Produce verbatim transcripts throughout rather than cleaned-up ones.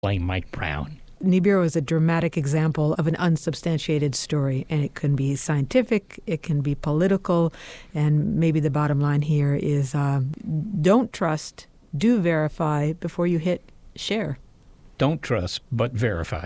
Blame Mike Brown. Nibiru is a dramatic example of an unsubstantiated story, and it can be scientific, it can be political, and maybe the bottom line here is uh, don't trust, do verify before you hit share. Don't trust, but verify.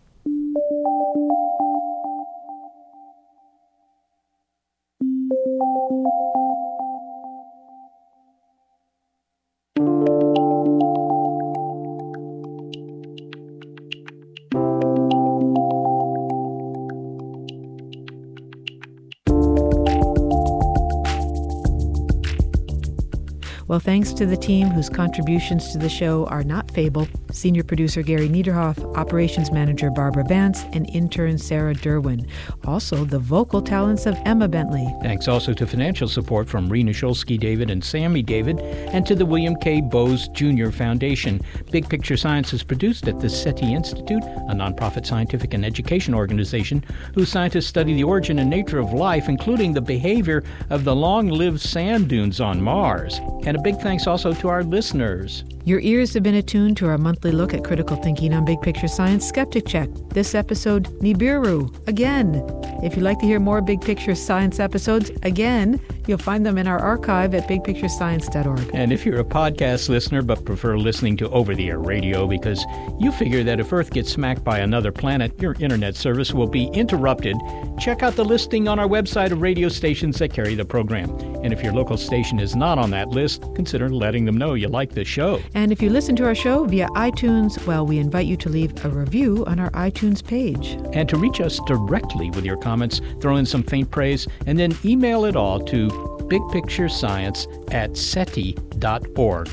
Well, thanks to the team whose contributions to the show are not fable, Senior Producer Gary Niederhoff, Operations Manager Barbara Vance, and intern Sarah Derwin. Also, the vocal talents of Emma Bentley. Thanks also to financial support from Rena Shulsky David and Sammy David, and to the William K. Bowes Junior Foundation. Big Picture Science is produced at the SETI Institute, a nonprofit scientific and education organization whose scientists study the origin and nature of life, including the behavior of the long-lived sand dunes on Mars. And a big thanks also to our listeners. Your ears have been attuned to our monthly look at critical thinking on Big Picture Science Skeptic Check. This episode, Nibiru, again. If you'd like to hear more Big Picture Science episodes, again, you'll find them in our archive at big picture science dot org. And if you're a podcast listener but prefer listening to over-the-air radio because you figure that if Earth gets smacked by another planet, your internet service will be interrupted, check out the listing on our website of radio stations that carry the program. And if your local station is not on that list, consider letting them know you like the show. And if you listen to our show via iTunes, well, we invite you to leave a review on our iTunes page. And to reach us directly with your comments, throw in some faint praise, and then email it all to bigpicturescience at seti dot org.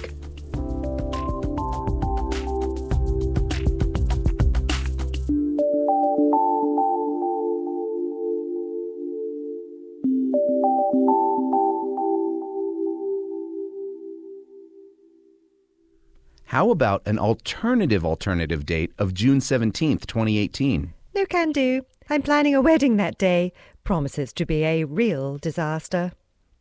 How about an alternative alternative date of June seventeenth, twenty eighteen? No can do. I'm planning a wedding that day. Promises to be a real disaster.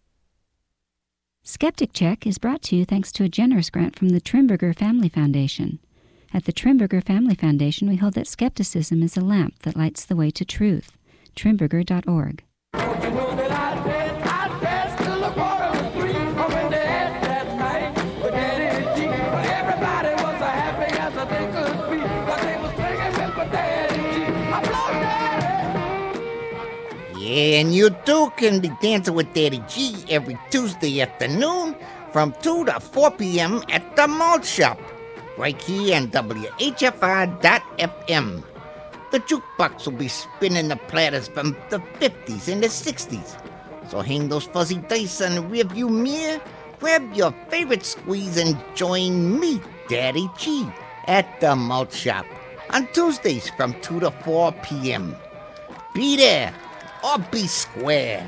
Skeptic Check is brought to you thanks to a generous grant from the Trimberger Family Foundation. At the Trimberger Family Foundation, we hold that skepticism is a lamp that lights the way to truth. trimberger dot org. Yeah, and you too can be dancing with Daddy G every Tuesday afternoon from two to four p.m. at the Malt Shop, right here on W H F R dot F M. The jukebox will be spinning the platters from the fifties and the sixties. So hang those fuzzy dice on the rearview mirror, grab your favorite squeeze, and join me, Daddy G, at the Malt Shop on Tuesdays from two to four p.m. Be there or be square.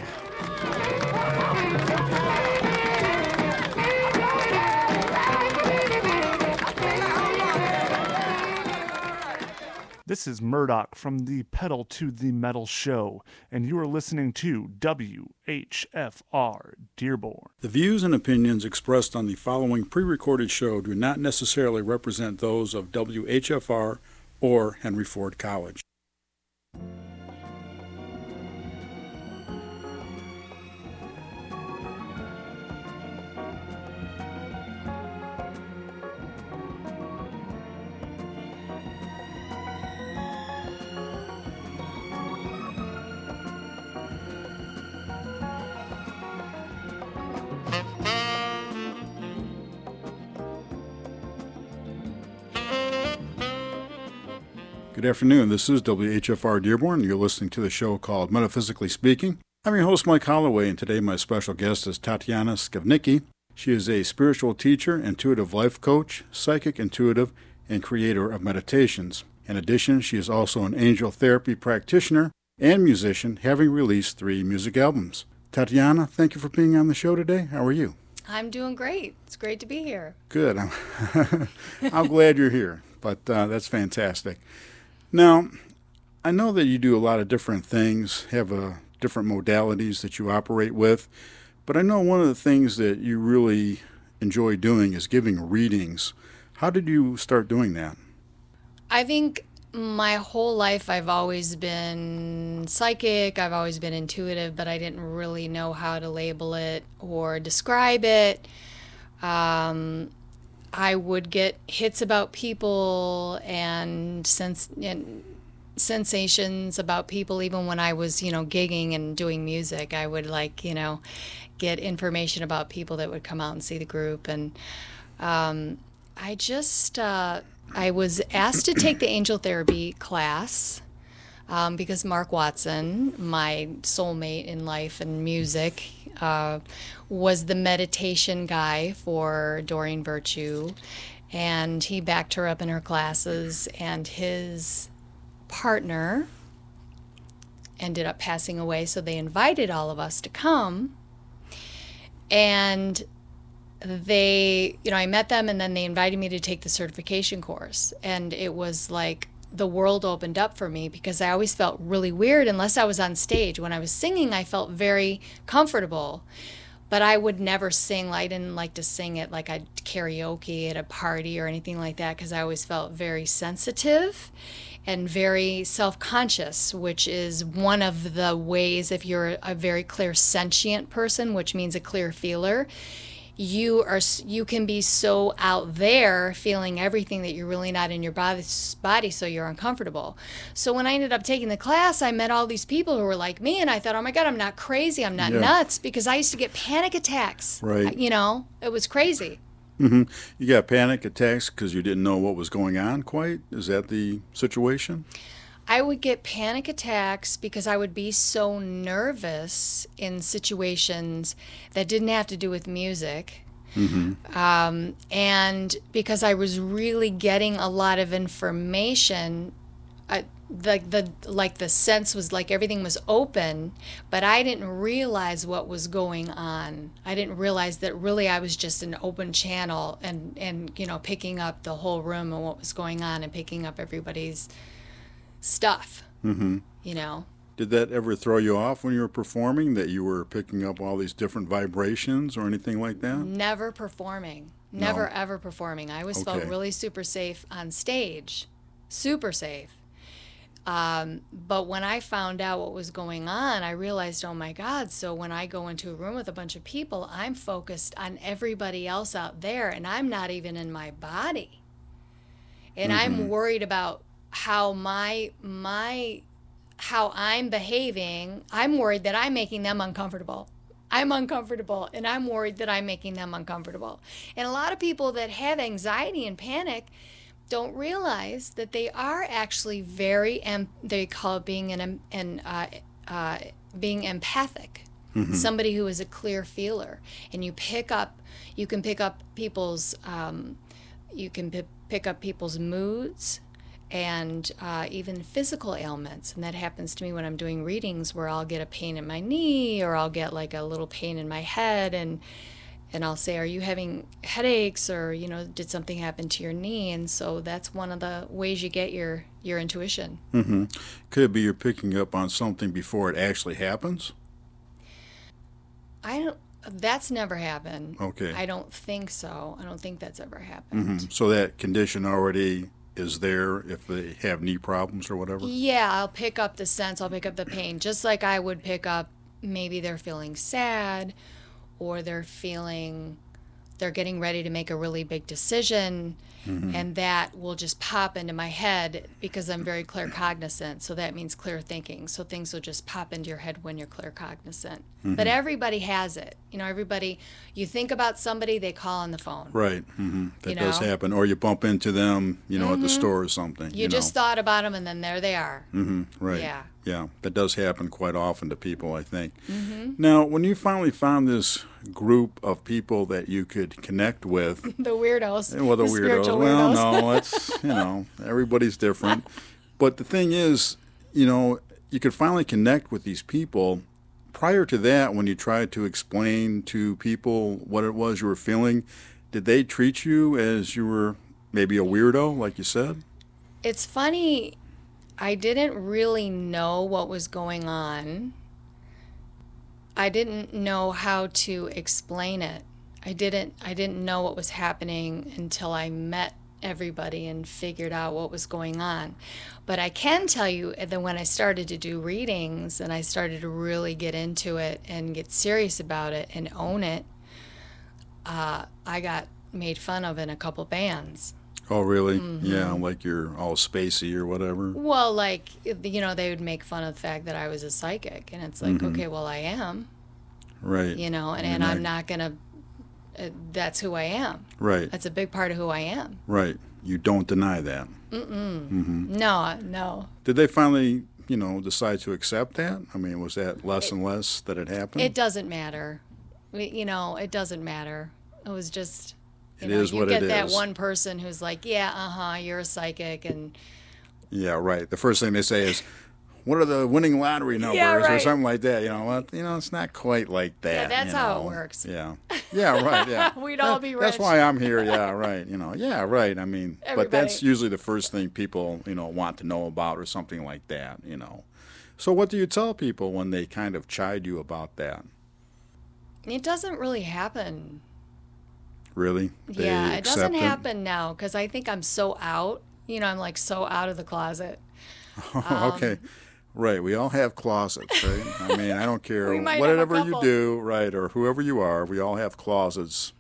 This is Murdoch from the Pedal to the Metal show, and you are listening to W H F R Dearborn. The views and opinions expressed on the following pre-recorded show do not necessarily represent those of W H F R or Henry Ford College. Good afternoon. This is W H F R Dearborn. You're listening to the show called Metaphysically Speaking. I'm your host, Mike Holloway, and today my special guest is Tatiana Skivnicki. She is a spiritual teacher, intuitive life coach, psychic intuitive, and creator of meditations. In addition, she is also an angel therapy practitioner and musician, having released three music albums. Tatiana, thank you for being on the show today. How are you? I'm doing great. It's great to be here. Good. I'm, I'm glad you're here, but uh, that's fantastic. Now, I know that you do a lot of different things, have uh, different modalities that you operate with, but I know one of the things that you really enjoy doing is giving readings. How did you start doing that? I think my whole life I've always been psychic, I've always been intuitive, but I didn't really know how to label it or describe it. Um, I would get hits about people and, sens- and sensations about people even when I was, you know, gigging and doing music. I would, like, you know, get information about people that would come out and see the group. And um, I just... Uh, I was asked to take the angel therapy class um, because Mark Watson, my soulmate in life and music, uh, was the meditation guy for Doreen Virtue, and he backed her up in her classes, and his partner ended up passing away, so they invited all of us to come, and they, you know, I met them, and then they invited me to take the certification course. And it was like the world opened up for me, because I always felt really weird unless I was on stage. When I was singing, I felt very comfortable, but I would never sing. I didn't like to sing it like I'd karaoke at a party or anything like that, because I always felt very sensitive and very self-conscious, which is one of the ways, if you're a very clear sentient person, which means a clear feeler, you are you can be so out there feeling everything that you're really not in your body, body so you're uncomfortable. So when I ended up taking the class, I met all these people who were like me, and I thought, oh my God, I'm not crazy, I'm not Yeah. nuts, because I used to get panic attacks. Right. You know, it was crazy. hmm You got panic attacks because you didn't know what was going on quite? Is that the situation? I would get panic attacks because I would be so nervous in situations that didn't have to do with music. Mm-hmm. Um, and because I was really getting a lot of information, I, the, the, like the sense was like everything was open, but I didn't realize what was going on. I didn't realize that really I was just an open channel and, and you know, picking up the whole room and what was going on and picking up everybody's stuff, Mm-hmm. you know. Did that ever throw you off when you were performing, that you were picking up all these different vibrations or anything like that? Never performing. Never, No. ever performing. I always Okay. felt really super safe on stage. Super safe. Um, but when I found out what was going on, I realized, oh my God, so when I go into a room with a bunch of people, I'm focused on everybody else out there, and I'm not even in my body. And Mm-hmm. I'm worried about how my my how I'm behaving. I'm worried that I'm making them uncomfortable. I'm uncomfortable, and I'm worried that I'm making them uncomfortable. And a lot of people that have anxiety and panic don't realize that they are actually very em- they call it being an, an uh, uh, being empathic. Mm-hmm. Somebody who is a clear feeler, and you pick up you can pick up people's um, you can p- pick up people's moods and uh, even physical ailments. And that happens to me when I'm doing readings, where I'll get a pain in my knee, or I'll get like a little pain in my head, and and I'll say, are you having headaches, or, you know, did something happen to your knee? And so that's one of the ways you get your, your intuition. Mm-hmm. Could it be you're picking up on something before it actually happens? I don't, that's never happened. Okay. I don't think so. I don't think that's ever happened. Mm-hmm. So that condition already is there if they have knee problems or whatever? Yeah, I'll pick up the sense, I'll pick up the pain, just like I would pick up maybe they're feeling sad, or they're feeling, they're getting ready to make a really big decision, Mm-hmm. and that will just pop into my head because I'm very clear cognizant. So that means clear thinking. So things will just pop into your head when you're clear cognizant. Mm-hmm. But everybody has it. You know, everybody, you think about somebody, they call on the phone. Right. Mm-hmm. That You does know? happen. Or you bump into them, you know, Mm-hmm. at the store or something. You, You, just know. thought about them, and then there they are. Mm-hmm. Right. Yeah. Yeah. That does happen quite often to people, I think. Mm-hmm. Now, when you finally found this group of people that you could connect with, The weirdos. well, the, weirdos, spiritual well, weirdos. no, it's, you know, everybody's different. But the thing is, you know, you could finally connect with these people. Prior to that, when you tried to explain to people what it was you were feeling, did they treat you as you were maybe a weirdo, like you said? It's funny, I didn't really know what was going on. I didn't know how to explain it. I didn't I didn't know what was happening until I met everybody and figured out what was going on. But I can tell you that when I started to do readings and I started to really get into it and get serious about it and own it, uh, I got made fun of in a couple bands. Oh, really? Mm-hmm. Yeah, like you're all spacey or whatever. Well, like, you know, they would make fun of the fact that I was a psychic. And it's like, Mhm. okay, well, I am. Right. You know, and, You're and not- I'm not going to, uh, that's who I am. Right. That's a big part of who I am. Right. You don't deny that. Mm-mm. Mhm. No, no. Did they finally, you know, decide to accept that? I mean, was that less and less that it happened? It doesn't matter. We- You know, it doesn't matter. It was just, you It know, is you what get it that is. one person who's like, yeah, uh-huh, you're a psychic. And Yeah, right. The first thing they say is, "What are the winning lottery numbers?" Yeah, or right. something like that. You know what? You know, it's not quite like that. Yeah, that's you how it know. works. Yeah. Yeah, right. Yeah. We'd all be That's rich. why I'm here. Yeah, right. You know. Yeah, right. I mean, but that's Everybody. usually the first thing people, you know, want to know about or something like that. You know. So, what do you tell people when they kind of chide you about that? it doesn't really happen. Really? They Yeah, it accept doesn't happen now because I think I'm so out. You know, I'm like so out of the closet. Um, Okay. Right. We all have closets, right? I mean, I don't care We might have a whatever you couple. do, right, or whoever you are, we all have closets.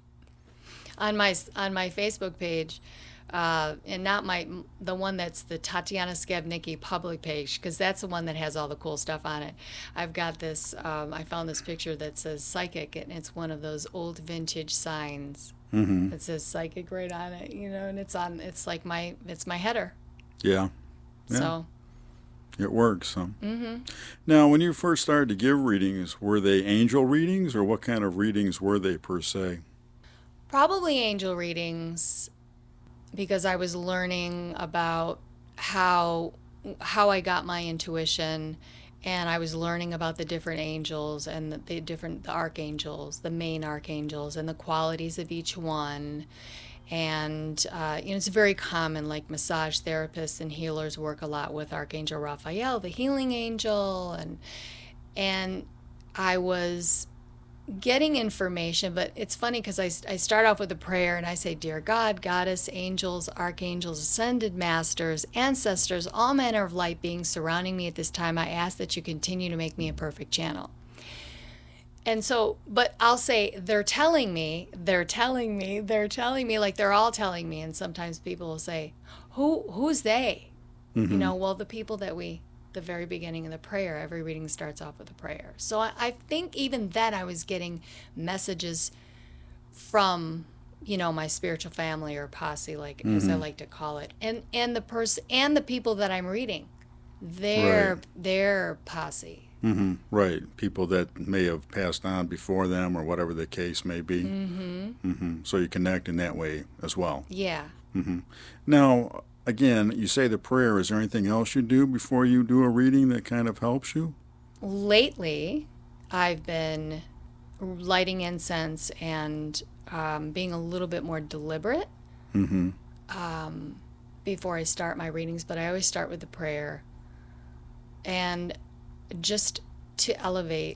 on my on my Facebook page, uh, and not my the one that's the Tatiana Skavnicki public page, because that's the one that has all the cool stuff on it. I've got this. Um, I found this picture that says psychic, and it's one of those old vintage signs Mhm. that says psychic right on it. You know, and it's on. It's like my it's my header. Yeah. Yeah. So. It works. Huh? Mm-hmm. Now, when you first started to give readings, were they angel readings, or what kind of readings were they per se? Probably angel readings, because I was learning about how how I got my intuition, and I was learning about the different angels and the, the different the archangels, the main archangels, and the qualities of each one. And uh, you know, it's very common, like massage therapists and healers work a lot with Archangel Raphael, the healing angel, and and I was getting information, but it's funny because I, I start off with a prayer and I say, Dear God, Goddess, angels, archangels, ascended masters, ancestors, all manner of light beings surrounding me at this time, I ask that you continue to make me a perfect channel. And so, but I'll say, they're telling me, they're telling me, they're telling me, like they're all telling me. And sometimes people will say, who, who's they? Mm-hmm. You know, well, the people that we, the very beginning of the prayer, every reading starts off with a prayer. So I, I think even then I was getting messages from, you know, my spiritual family or posse, like as I Mhm. like to call it, and and the person and the people that I'm reading, their Right. their posse. Mm-hmm. Right. People that may have passed on before them, or whatever the case may be. Mm-hmm. Mm-hmm. So you connect in that way as well. Yeah. Mm-hmm. Now, again, you say the prayer. Is there anything else you do before you do a reading that kind of helps you? Lately, I've been lighting incense and um, being a little bit more deliberate Mm-hmm. um, before I start my readings, but I always start with the prayer. And just to elevate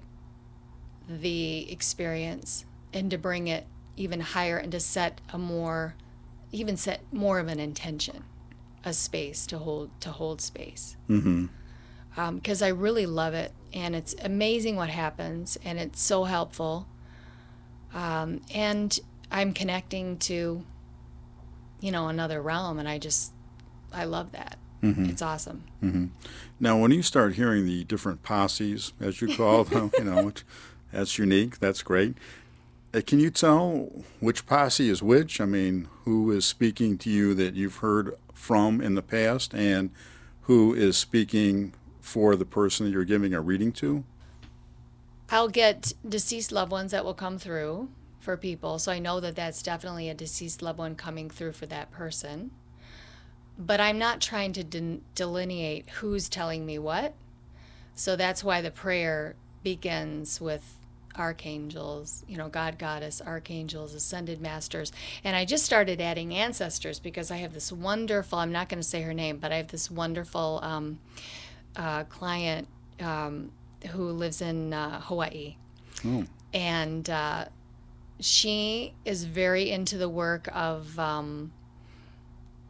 the experience and to bring it even higher and to set a more, even set more of an intention, a space to hold, to hold space. Mm-hmm. Because I really love it, and it's amazing what happens, and it's so helpful. Um, and I'm connecting to, you know, another realm, and I just, I love that. Mm-hmm. It's awesome. Mm-hmm. Now, when you start hearing the different posses, as you call them, you know, which, that's unique. That's great. Uh, can you tell which posse is which? I mean, who is speaking to you that you've heard from in the past, and who is speaking for the person that you're giving a reading to? I'll get deceased loved ones that will come through for people, so I know that that's definitely a deceased loved one coming through for that person. But I'm not trying to de- delineate who's telling me what. So that's why the prayer begins with archangels, you know, God, Goddess, archangels, ascended masters. And I just started adding ancestors because I have this wonderful, I'm not going to say her name, but I have this wonderful um, uh, client um, who lives in uh, Hawaii. Oh. And uh, she is very into the work of... Um,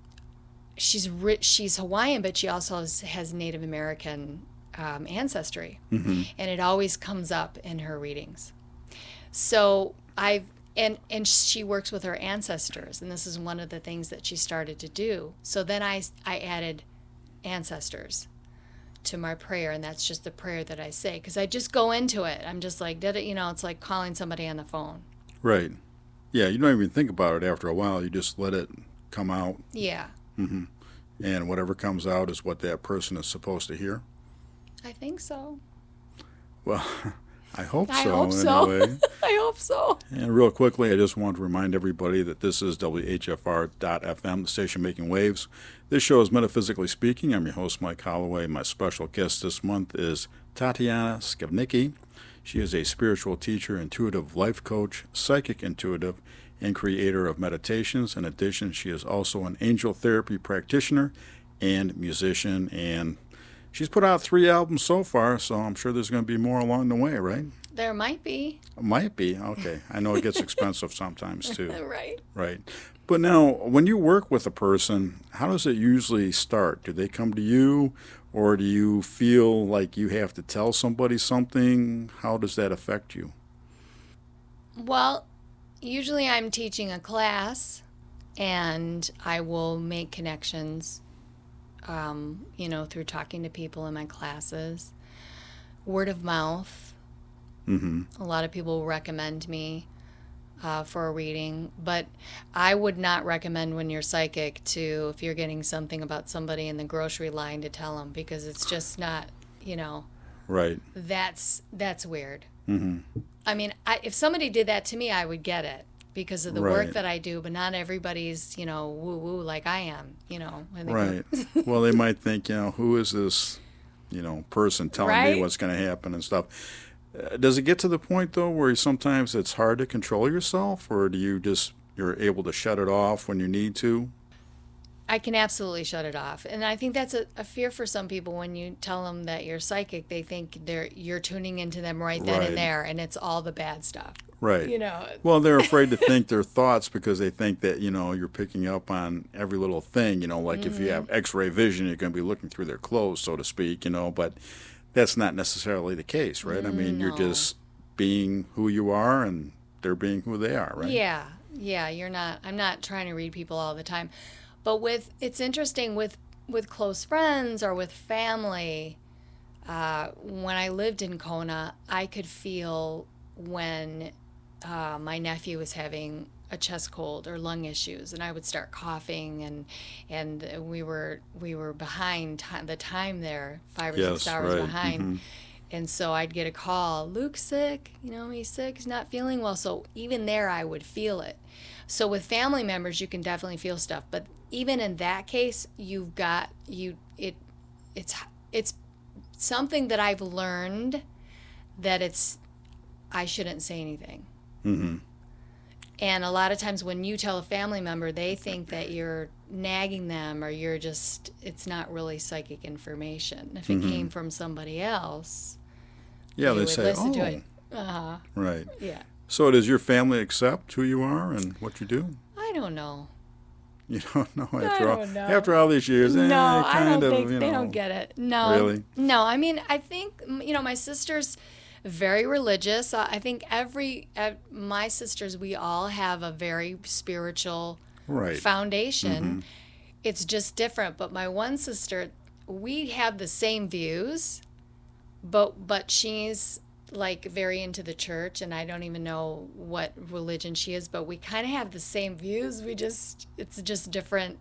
she's rich, she's Hawaiian, but she also has, has Native American um, ancestry, Mm-hmm. and it always comes up in her readings. So I've and and she works with her ancestors, and this is one of the things that she started to do. So then I I added ancestors to my prayer, and that's just the prayer that I say, because I just go into it. I'm just like, did it? You know, it's like calling somebody on the phone. Right. Yeah, you don't even think about it after a while. You just let it come out. Yeah. Mm-hmm. And whatever comes out is what that person is supposed to hear. I think so. Well, I hope I so. hope in so. a way. I hope so. And real quickly, I just want to remind everybody that this is W H F R dot F M, the station making waves. This show is Metaphysically Speaking. I'm your host, Mike Holloway. My special guest this month is Tatiana Skivnicki. She is a spiritual teacher, intuitive life coach, psychic intuitive, and creator of meditations. In addition, she is also an angel therapy practitioner and musician. And she's put out three albums so far, so I'm sure there's going to be more along the way, right? There might be. Might be. Okay. I know it gets expensive sometimes, too. Right. Right. But now, when you work with a person, how does it usually start? Do they come to you, or do you feel like you have to tell somebody something? How does that affect you? Well, usually I'm teaching a class, and I will make connections, um, you know, through talking to people in my classes. Word of mouth. Mm-hmm. A lot of people recommend me uh, for a reading, but I would not recommend when you're psychic to, if you're getting something about somebody in the grocery line, to tell them, because it's just not, you know. Right. That's that's weird. Mm-hmm. I mean, I, if somebody did that to me, I would get it because of the Right. work that I do, but not everybody's, you know, woo-woo like I am, you know. When they Right. go- Well, they might think, you know, who is this, you know, person telling Right? me what's going to happen and stuff. Uh, does it get to the point, though, where sometimes it's hard to control yourself, or do you just, you're able to shut it off when you need to? I can absolutely shut it off. And I think that's a, a fear for some people. When you tell them that you're psychic, they think they're you're tuning into them right then Right. and there, and it's all the bad stuff. Right. You know. Well, they're afraid to think their thoughts because they think that, you know, you're picking up on every little thing, you know, like Mm-hmm. if you have x-ray vision, you're going to be looking through their clothes, so to speak, you know, but that's not necessarily the case, right? I mean, you're No. just being who you are and they're being who they are, right? Yeah, yeah. You're not. I'm not trying to read people all the time, but with it's interesting with with close friends or with family. Uh, when I lived in Kona, I could feel when uh, my nephew was having a chest cold or lung issues, and I would start coughing, and and we were we were behind ti the time there, five or Yes, six hours right. behind. Mhm. And so I'd get a call, Luke's sick, you know, he's sick, he's not feeling well. So even there, I would feel it. So with family members, you can definitely feel stuff. But even in that case, you've got, you, it, it's, it's something that I've learned that it's, I shouldn't say anything. Mm-hmm. And a lot of times when you tell a family member, they think that you're nagging them or you're just, it's not really psychic information. If it Mhm. came from somebody else, Yeah, they they would say, listen oh, to it. Uh-huh. right. Yeah. So does your family accept who you are and what you do? I don't know. You don't know after all, don't know. after all these years. eh, No, I kind don't of, think you they know. don't get it. No. Really? No, I mean, I think, you know, my sister's very religious. Uh, I think every, uh, my sisters, we all have a very spiritual Right. foundation. Mhm. It's just different. But my one sister, we have the same views, but but she's like very into the church, and I don't even know what religion she is, but we kind of have the same views. We just, it's just different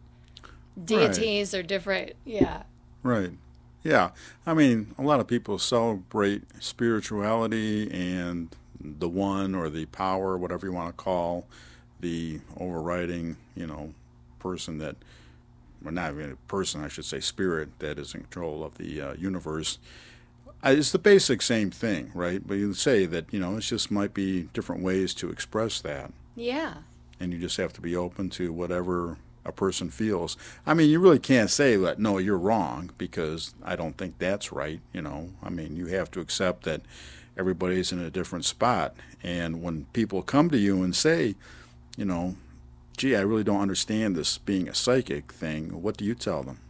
deities or different, yeah. Right. Yeah. I mean, a lot of people celebrate spirituality and the one or the power, whatever you want to call the overriding, you know, person that, or not even a person, I should say, spirit that is in control of the uh, universe. Uh, It's the basic same thing, right? But you say that, you know, it just might be different ways to express that. Yeah. And you just have to be open to whatever a person feels. I mean, you really can't say that, no, you're wrong, because I don't think that's right, you know. I mean, you have to accept that everybody's in a different spot. And when people come to you and say, you know, gee, I really don't understand this being a psychic thing, what do you tell them?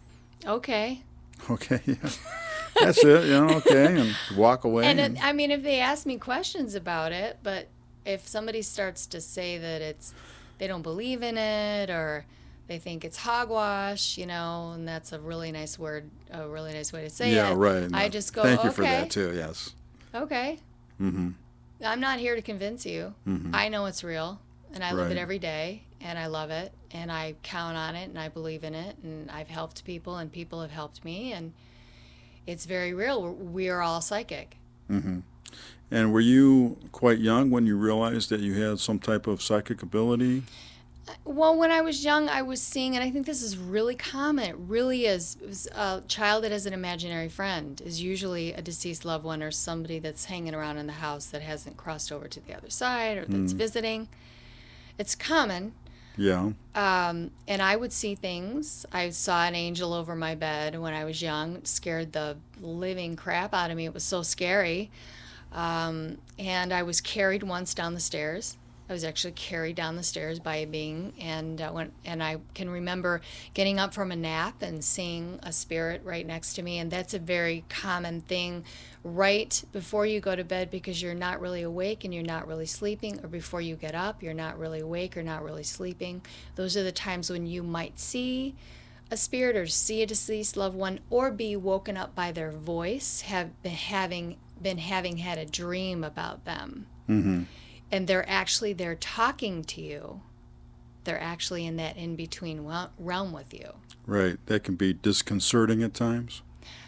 Okay. Okay, yeah. That's it, you know, okay, and walk away. And, and it, I mean, if they ask me questions about it, but if somebody starts to say that it's, they don't believe in it, or they think it's hogwash, you know, and that's a really nice word, a really nice way to say yeah, it. right. I No, just go, thank you okay, for that, too, yes. Okay. Mm-hmm. I'm not here to convince you. Mm-hmm. I know it's real, and I live Right. it every day, and I love it, and I count on it, and I believe in it, and I've helped people, and people have helped me, and it's very real. We're, we are all psychic. Mm-hmm. And were you quite young when you realized that you had some type of psychic ability? Well, when I was young, I was seeing, and I think this is really common. It really is. It was a child that has an imaginary friend is usually a deceased loved one or somebody that's hanging around in the house that hasn't crossed over to the other side or that's Mm. visiting. It's common. Yeah. Um, and I would see things. I saw an angel over my bed when I was young. It scared the living crap out of me. It was so scary. Um, and I was carried once down the stairs. I was actually carried down the stairs by a being, and uh, when, and I can remember getting up from a nap and seeing a spirit right next to me, and that's a very common thing right before you go to bed because you're not really awake and you're not really sleeping, or before you get up, you're not really awake or not really sleeping. Those are the times when you might see a spirit or see a deceased loved one or be woken up by their voice, have been having, been having had a dream about them. Mm-hmm. And they're actually there talking to you. They're actually in that in-between realm with you. Right. That can be disconcerting at times.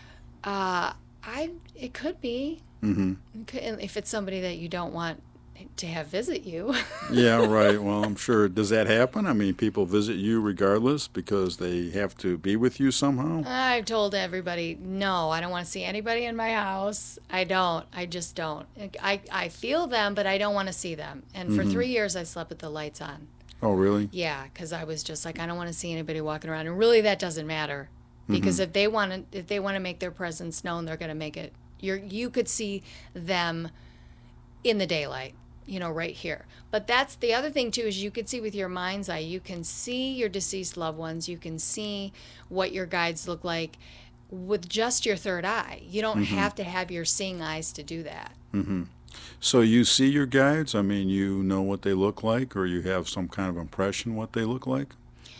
Uh, I it could be. Mm-hmm. It could, if it's somebody that you don't want to have visit you. Yeah, right. Well, I'm sure. Does that happen? I mean, people visit you regardless because they have to be with you somehow? I've told everybody, no, I don't want to see anybody in my house. I don't. I just don't. I, I feel them, but I don't want to see them. And for Mhm. three years, I slept with the lights on. Oh, really? Yeah, because I was just like, I don't want to see anybody walking around. And really, that doesn't matter. Because Mhm. if they want to, if they want to make their presence known, they're going to make it. You're, you could see them in the daylight, you know, right here. But that's the other thing too, is you could see with your mind's eye. You can see your deceased loved ones. You can see what your guides look like with just your third eye. You don't Mhm. have to have your seeing eyes to do that. Mm-hmm. So you see your guides? I mean, you know what they look like, or you have some kind of impression what they look like?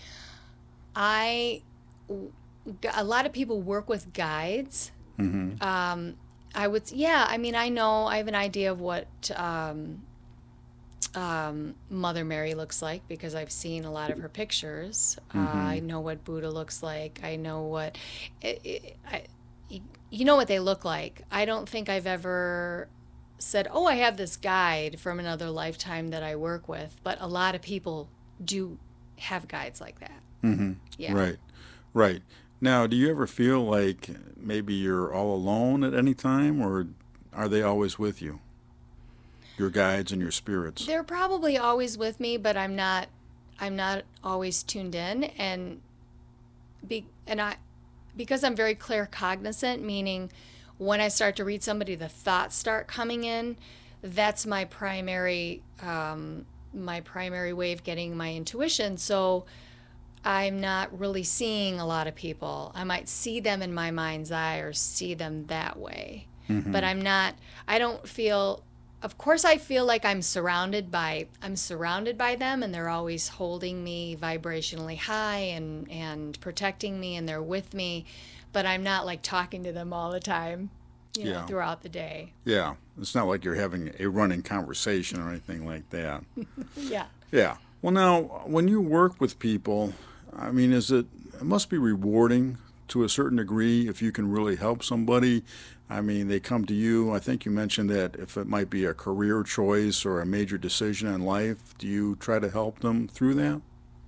I, a lot of people work with guides. Mm-hmm. Um, I would, yeah, I mean, I know, I have an idea of what um, um, Mother Mary looks like because I've seen a lot of her pictures. Uh, Mhm. I know what Buddha looks like. I know what, it, it, I, you know what they look like. I don't think I've ever said, oh, I have this guide from another lifetime that I work with, but a lot of people do have guides like that. Mm-hmm. Yeah. Right. Right. Now, do you ever feel like maybe you're all alone at any time, or are they always with you? Your guides and your spirits? They're probably always with me, but I'm not I'm not always tuned in, and be and I because I'm very claircognizant, meaning when I start to read somebody, the thoughts start coming in. That's my primary um, my primary way of getting my intuition. So I'm not really seeing a lot of people. I might see them in my mind's eye or see them that way. Mhm. But I'm not, I don't feel, of course I feel like I'm surrounded by, I'm surrounded by them, and they're always holding me vibrationally high and, and protecting me, and they're with me, but I'm not like talking to them all the time, you know, Yeah. throughout the day. Yeah. It's not like you're having a running conversation or anything like that. Yeah. Yeah. Well, now, when you work with people, I mean, is it, it must be rewarding to a certain degree if you can really help somebody. I mean, they come to you. I think you mentioned that if it might be a career choice or a major decision in life, do you try to help them through that?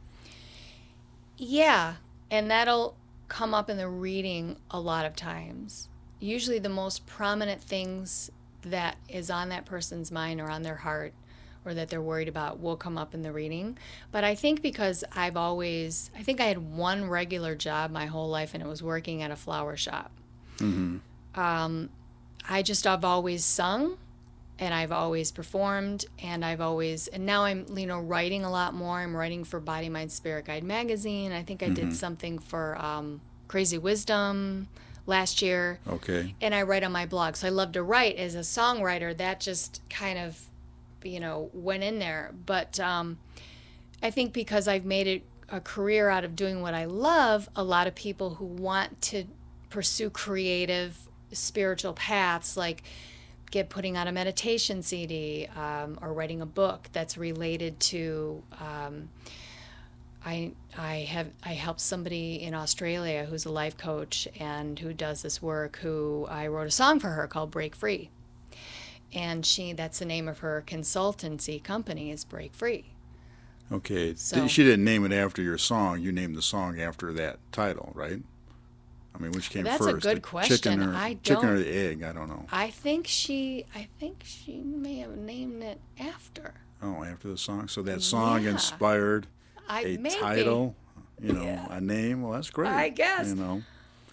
Yeah, and that'll come up in the reading a lot of times. Usually the most prominent things that is on that person's mind or on their heart or that they're worried about will come up in the reading. But I think because I've always, I think I had one regular job my whole life, and it was working at a flower shop. Mm-hmm. Um, I just, I've always sung, and I've always performed, and I've always, and now I'm, you know, writing a lot more. I'm writing for Body, Mind, Spirit Guide magazine. I think I Mm-hmm. did something for um, Crazy Wisdom last year. Okay. And I write on my blog. So I love to write. As a songwriter, that just kind of, you know, went in there. But um, I think because I've made it a career out of doing what I love, a lot of people who want to pursue creative spiritual paths, like get putting out a meditation C D um, or writing a book that's related to um, I I have I helped somebody in Australia who's a life coach and who does this work, who I wrote a song for her called Break Free. And she that's the name of her consultancy company, is Break Free. Okay. So- She didn't name it after your song. You named the song after that title, right? I mean, which came That's a first? good the question. Chicken or, I chicken or don't- the egg? I don't know. I think she I think she may have named it after. Oh, after the song. So that song Yeah. inspired I a maybe. title, you know, Yeah. a name. Well, that's great. I guess. You know.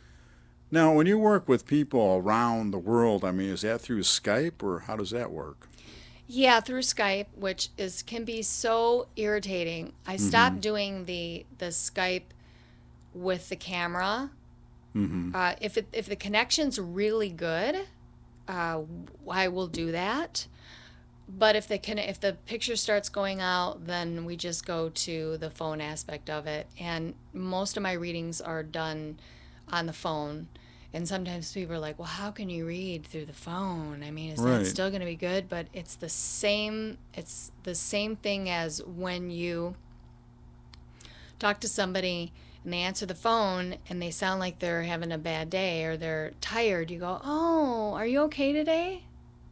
Now, when you work with people around the world, I mean, is that through Skype or how does that work? Yeah, through Skype, which is can be so irritating. I stopped doing the the Skype with the camera. Mm-hmm. Uh, if it, if the connection's really good, uh, I will do that. But if the conne- if the picture starts going out, then we just go to the phone aspect of it. And most of my readings are done on the phone. And sometimes people are like, well, how can you read through the phone? I mean, is Right. that still going to be good? But it's the same. It's the same thing as when you talk to somebody and they answer the phone and they sound like they're having a bad day or they're tired. You go, oh, are you okay today?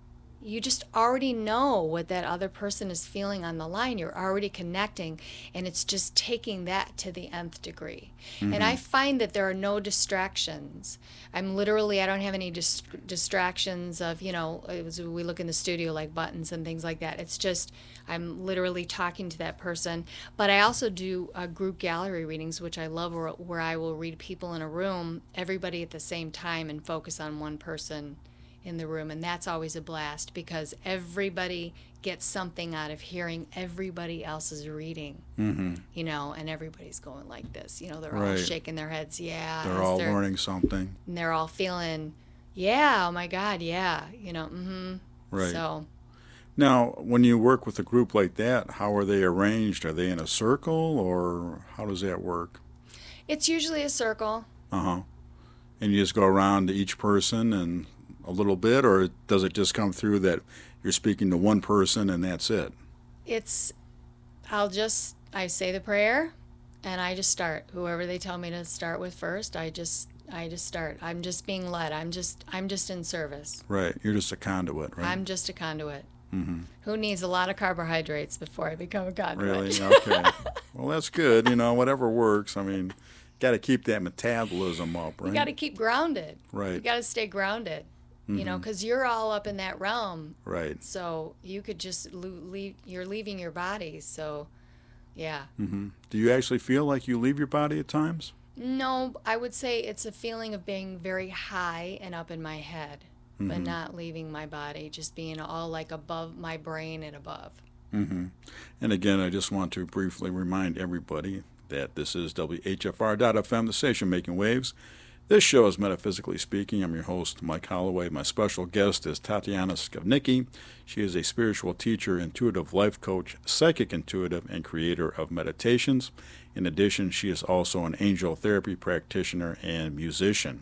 You just already know what that other person is feeling on the line. You're already connecting, and it's just taking that to the nth degree. And I find that there are no distractions. I'm literally, I don't have any dis- distractions of, you know, it was, we look in the studio like buttons and things like that. It's just, I'm literally talking to that person. But I also do uh, group gallery readings, which I love, where, where I will read people in a room, everybody at the same time, and focus on one person in the room. And that's always a blast because everybody gets something out of hearing everybody else's reading. Mm-hmm. You know, and everybody's going like this. You know, they're all Right. shaking their heads, yeah. They're as all learning something. And they're all feeling, yeah, oh my God, yeah. You know, mm-hmm. Right. So, Now, when you work with a group like that, how are they arranged? Are they in a circle or how does that work? it's usually a circle. Uh-huh. And you just go around to each person and a little bit, or does it just come through that you're speaking to one person and that's it? It's, I'll just, I say the prayer and I just start. Whoever they tell me to start with first, I just, I just start. I'm just being led. I'm just, I'm just in service. Right. You're just a conduit, right? I'm just a conduit. Mm-hmm. Who needs a lot of carbohydrates before I become a conduit? Really? Okay. Well, that's good. You know, whatever works. I mean, got to keep that metabolism up, right? You got to keep grounded. Right. You got to stay grounded. You know, because you're all up in that realm. Right. So you could just lo- leave. You're leaving your body. So, yeah. Mm-hmm. Do you actually feel like you leave your body at times? No, I would say it's a feeling of being very high and up in my head, but Mm-hmm. not leaving my body. Just being all like above my brain and above. Mm-hmm. And again, I just want to briefly remind everybody that this is W H F R dot F M, the station making waves. This show is Metaphysically Speaking. I'm your host, Mike Holloway. My special guest is Tatiana Skivnicki. She is a spiritual teacher, intuitive life coach, psychic intuitive, and creator of meditations. In addition, she is also an angel therapy practitioner and musician.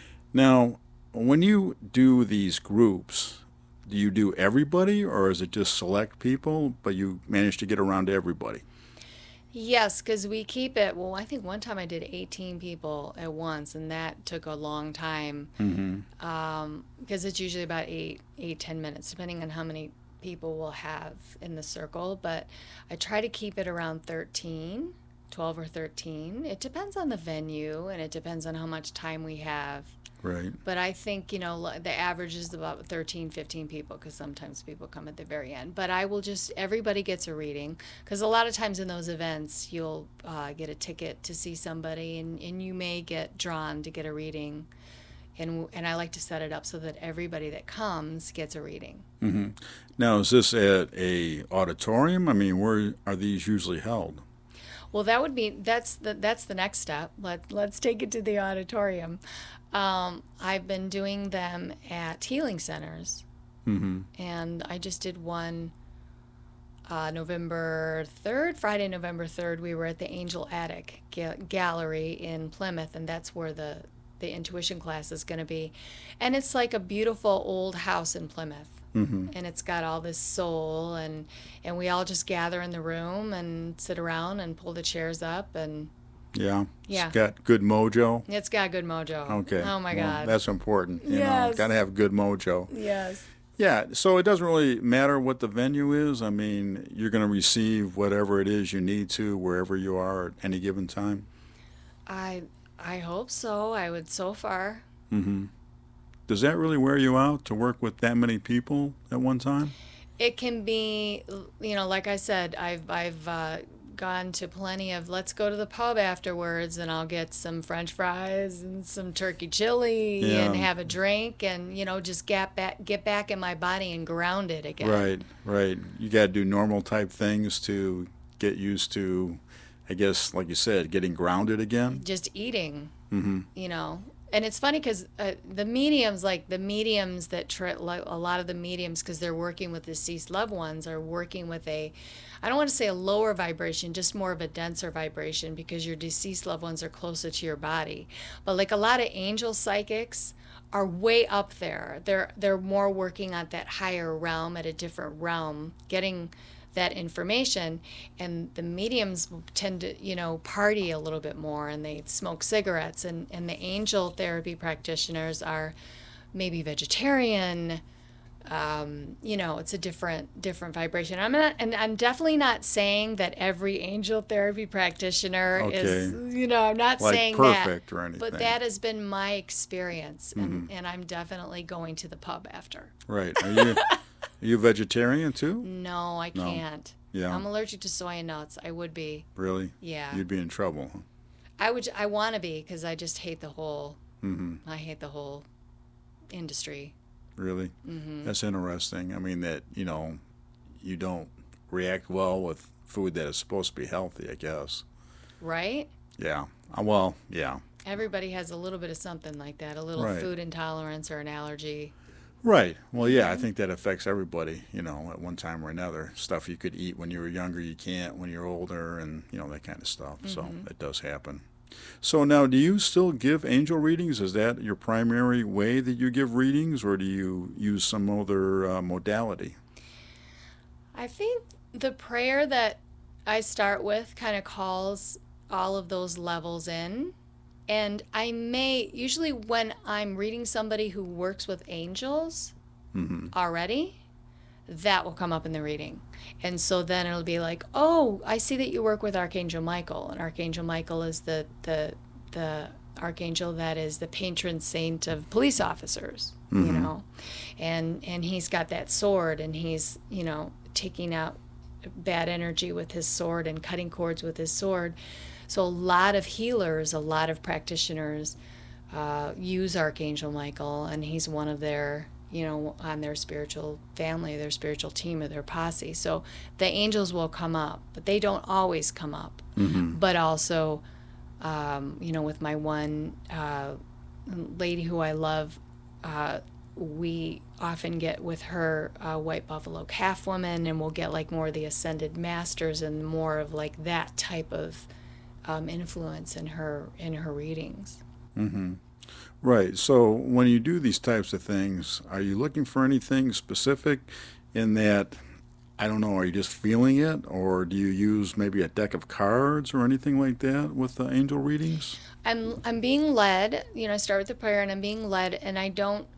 Now, when you do these groups, do you do everybody, or is it just select people, but you manage to get around to everybody? Yes, because we keep it. Well, I think one time I did eighteen people at once, and that took a long time. Mm-hmm. Um, because it's usually about eight, eight, ten minutes, depending on how many people we'll have in the circle. But I try to keep it around thirteen, twelve or thirteen. It depends on the venue, and it depends on how much time we have. Right. But I think, you know, the average is about thirteen, fifteen people, because sometimes people come at the very end. But I will just, everybody gets a reading, because a lot of times in those events, you'll uh, get a ticket to see somebody, and, and you may get drawn to get a reading. And, and I like to set it up so that everybody that comes gets a reading. Mm-hmm. Now, is this at a auditorium? I mean, where are these usually held? Well, that would be that's the that's the next step. Let let's take it to the auditorium. Um, I've been doing them at healing centers, mm-hmm. and I just did one uh, November third, Friday, November third. We were at the Angel Attic ga- Gallery in Plymouth, and that's where the the intuition class is going to be. And it's like a beautiful old house in Plymouth. Mm-hmm. And it's got all this soul, and and we all just gather in the room and sit around and pull the chairs up, and yeah, yeah, it's got good mojo. It's got good mojo. Okay. Oh my well, God. that's important. You yes. know, got to have good mojo. Yes. Yeah. So it doesn't really matter what the venue is. I mean, you're going to receive whatever it is you need to wherever you are at any given time. I I hope so. I would so far. Mm-hmm. Does that really wear you out to work with that many people at one time? It can be, you know, like I said, I've I've uh, gone to plenty of, let's go to the pub afterwards, and I'll get some French fries and some turkey chili yeah. and have a drink, and you know, just get back get back in my body and ground it again. Right, right. You got to do normal type things to get used to, I guess, like you said, getting grounded again. Just eating. Mm-hmm. You know. And it's funny because uh, the mediums, like the mediums that, tra- like a lot of the mediums, because they're working with deceased loved ones, are working with a, I don't want to say a lower vibration, just more of a denser vibration, because your deceased loved ones are closer to your body. But like a lot of angel psychics are way up there. They're they're more working on that higher realm, at a different realm, getting that information. And the mediums tend to, you know, party a little bit more, and they smoke cigarettes, and, and the angel therapy practitioners are maybe vegetarian. Um, you know, it's a different different vibration. I'm not, and I'm definitely not saying that every angel therapy practitioner okay. is, you know, I'm not like saying perfect that, or anything. but that has been my experience, and, mm-hmm. and I'm definitely going to the pub after. Right. Are you Are you vegetarian too? No, I No. can't. Yeah. I'm allergic to soy and nuts. I would be. Really? Yeah. You'd be in trouble. Huh? I would. I want to be, because I just hate the whole. Mm-hmm. I hate the whole industry. Really? Mm-hmm. That's interesting. I mean, that, you know, you don't react well with food that is supposed to be healthy, I guess. Right? Yeah. Uh, Well, yeah. Everybody has a little bit of something like that, a little Right. food intolerance or an allergy. Right. Well, yeah, I think that affects everybody, you know, at one time or another. Stuff you could eat when you were younger, you can't when you're older, and, you know, that kind of stuff. Mm-hmm. So that does happen. So now, do you still give angel readings? Is that your primary way that you give readings, or do you use some other uh, modality? I think the prayer that I start with kind of calls all of those levels in. And I may, usually when I'm reading somebody who works with angels Mm-hmm. already, that will come up in the reading. And so then it'll be like, oh, I see that you work with Archangel Michael. And Archangel Michael is the, the, the archangel that is the patron saint of police officers, Mm-hmm. you know. And, and he's got that sword, and he's, you know, taking out bad energy with his sword and cutting cords with his sword. So a lot of healers, a lot of practitioners uh, use Archangel Michael, and he's one of their, you know, on their spiritual family, their spiritual team, or their posse. So the angels will come up, but they don't always come up. Mm-hmm. But also, um, you know, with my one uh, lady who I love, uh, we often get with her uh, White Buffalo Calf Woman, and we'll get like more of the Ascended Masters and more of like that type of um, influence in her in her readings. Mm-hmm. Right. So when you do these types of things, are you looking for anything specific in that, I don't know, are you just feeling it, or do you use maybe a deck of cards or anything like that with the angel readings? I'm I'm being led, you know, I start with the prayer, and I'm being led, and I don't,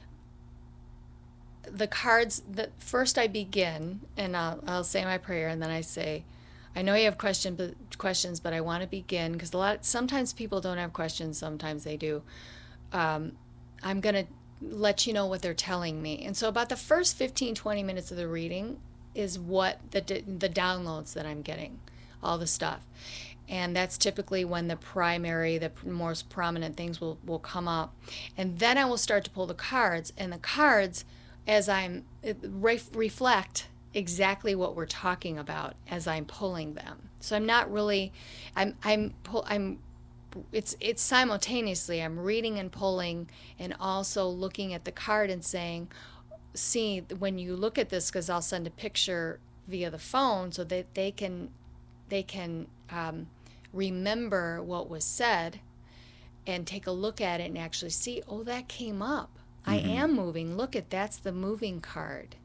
the cards, the first I begin, and I'll, I'll say my prayer, and then I say, I know you have question, but, questions, but I want to begin, because a lot, sometimes people don't have questions, sometimes they do. Um, I'm going to let you know what they're telling me. And so about the first fifteen, twenty minutes of the reading is what the the downloads that I'm getting, all the stuff. And that's typically when the primary, the most prominent things will, will come up. And then I will start to pull the cards. And the cards, as I'm, re- reflect exactly what we're talking about as I'm pulling them. So I'm not really, I'm, I'm, pull, I'm, it's, it's simultaneously, I'm reading and pulling and also looking at the card and saying, see, when you look at this, because I'll send a picture via the phone so that they can, they can, um, remember what was said and take a look at it and actually see, oh, that came up. Mm-hmm. I am moving. Look at, that's the moving card.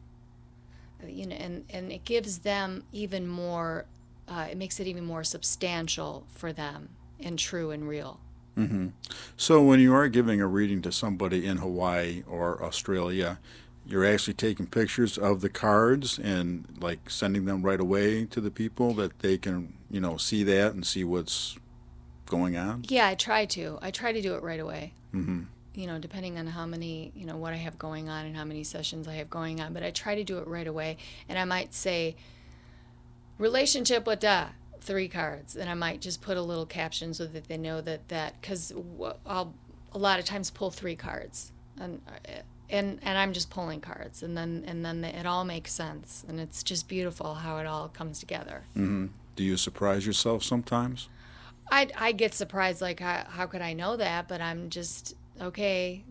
You know, and, and it gives them even more, uh, it makes it even more substantial for them and true and real. Mm-hmm. So when you are giving a reading to somebody in Hawaii or Australia, you're actually taking pictures of the cards and like sending them right away to the people that they can, you know, see that and see what's going on? Yeah, I try to. I try to do it right away. Mm-hmm. You know, depending on how many, you know, what I have going on and how many sessions I have going on. But I try to do it right away. And I might say, relationship with da, three cards. And I might just put a little caption so that they know that that, because I'll a lot of times pull three cards. And and and I'm just pulling cards, and then and then it all makes sense, and it's just beautiful how it all comes together. Mm-hmm. Do you surprise yourself sometimes? I I get surprised, like how how could I know that? But I'm just okay.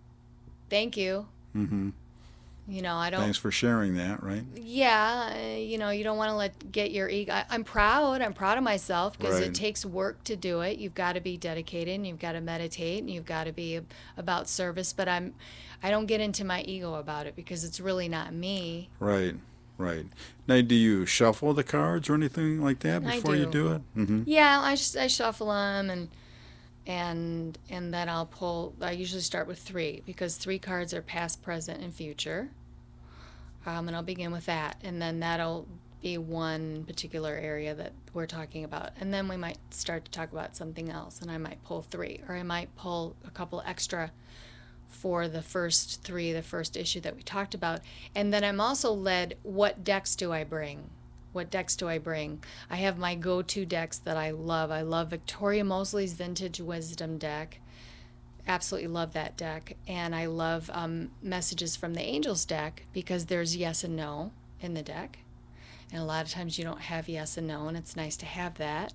Thank you. Mm-hmm. You know, I don't. Thanks for sharing that, right? Yeah, uh, you know, you don't want to let get your ego. I, I'm proud. I'm proud of myself because Right. it takes work to do it. You've got to be dedicated, and you've got to meditate, and you've got to be about service. But I'm, I don't get into my ego about it because it's really not me. Right, right. Now, do you shuffle the cards or anything like that I before you do. do it? Mm-hmm. Yeah, I just I shuffle them and and and then I'll pull. I usually start with three because three cards are past, present, and future. Um, and I'll begin with that, and then that'll be one particular area that we're talking about. And then we might start to talk about something else, and I might pull three, or I might pull a couple extra for the first three, the first issue that we talked about. And then I'm also led, what decks do I bring? What decks do I bring? I have my go-to decks that I love. I love Victoria Mosley's Vintage Wisdom deck. Absolutely love that deck. And I love um, Messages from the Angels deck because there's yes and no in the deck. And a lot of times you don't have yes and no, and it's nice to have that.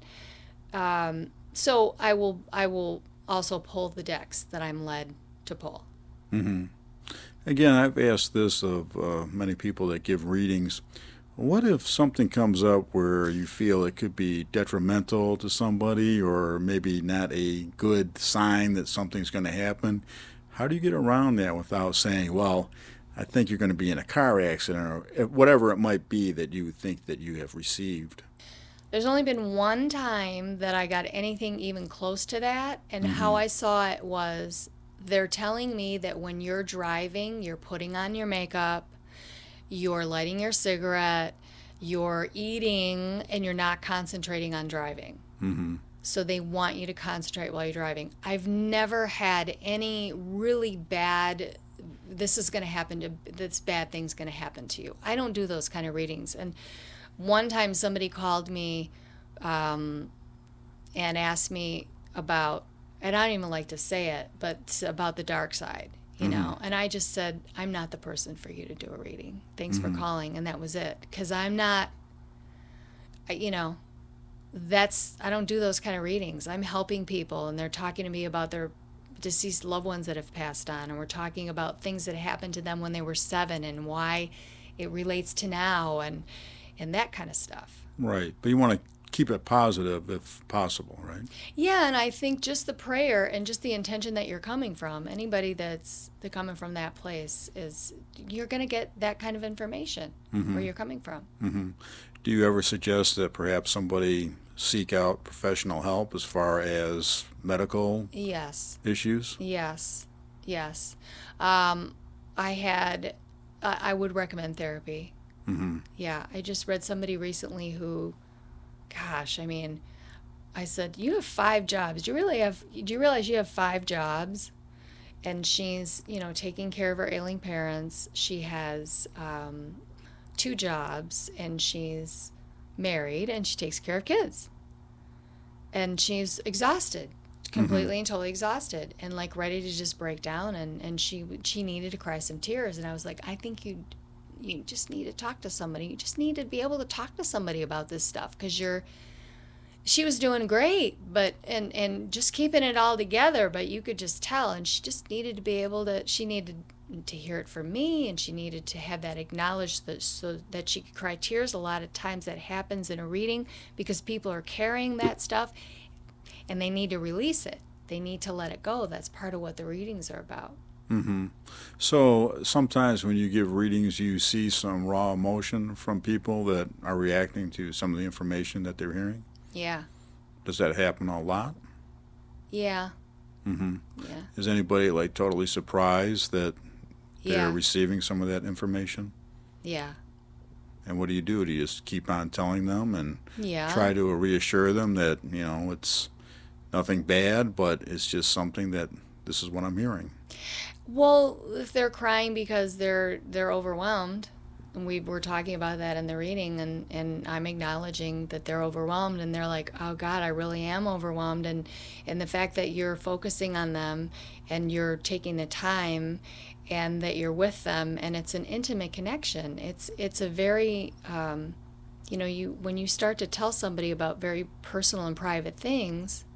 Um, so I will I will also pull the decks that I'm led to pull. Mm-hmm. Again, I've asked this of uh, many people that give readings. What if something comes up where you feel it could be detrimental to somebody or maybe not a good sign that something's going to happen? How do you get around that without saying, well, I think you're going to be in a car accident or whatever it might be that you think that you have received? There's only been one time that I got anything even close to that, and Mm-hmm. how I saw it was they're telling me that when you're driving, you're putting on your makeup, you're lighting your cigarette, you're eating, and you're not concentrating on driving. Mm-hmm. So they want you to concentrate while you're driving. I've never had any really bad, this is going to happen to, this bad thing's going to happen to you. I don't do those kind of readings. And one time somebody called me um, and asked me about, and I don't even like to say it, but about the dark side. You know, mm-hmm. and I just said, I'm not the person for you to do a reading. Thanks mm-hmm. for calling. And that was it. Because I'm not, you know, that's, I don't do those kind of readings. I'm helping people, and they're talking to me about their deceased loved ones that have passed on. And we're talking about things that happened to them when they were seven and why it relates to now and, and that kind of stuff. Right. But you want to keep it positive if possible, right? Yeah, and I think just the prayer and just the intention that you're coming from, anybody that's the coming from that place, is you're going to get that kind of information mm-hmm. where you're coming from. Mm-hmm. Do you ever suggest that perhaps somebody seek out professional help as far as medical yes. issues? Yes, yes. Um, I had, I, I would recommend therapy. Mm-hmm. Yeah, I just read somebody recently who, gosh, I mean, I said, you have five jobs. Do you really have, do you realize you have five jobs? And she's, you know, taking care of her ailing parents. She has um, two jobs, and she's married, and she takes care of kids. and she's exhausted, completely mm-hmm. and totally exhausted, and like ready to just break down, and, and she she needed to cry some tears, and I was like, I think you you just need to talk to somebody. You just need to be able to talk to somebody about this stuff, because you're she was doing great, but and and just keeping it all together, but you could just tell, and she just needed to be able to she needed to hear it from me, and she needed to have that acknowledged, that, so that she could cry tears. A lot of times that happens in a reading because people are carrying that stuff and they need to release it. They need to let it go. That's part of what the readings are about. Mm-hmm. So sometimes when you give readings, you see some raw emotion from people that are reacting to some of the information that they're hearing? Yeah. Does that happen a lot? Yeah. Mm-hmm. Yeah. Is anybody like totally surprised that they're Yeah. receiving some of that information? Yeah. And what do you do? Do you just keep on telling them and Yeah. try to reassure them that, you know, it's nothing bad, but it's just something that this is what I'm hearing? Well, if they're crying because they're they're overwhelmed, and we were talking about that in the reading, and, and I'm acknowledging that they're overwhelmed, and they're like, oh God, I really am overwhelmed, and and the fact that you're focusing on them and you're taking the time and that you're with them, and it's an intimate connection. It's it's a very um, you know, you when you start to tell somebody about very personal and private things,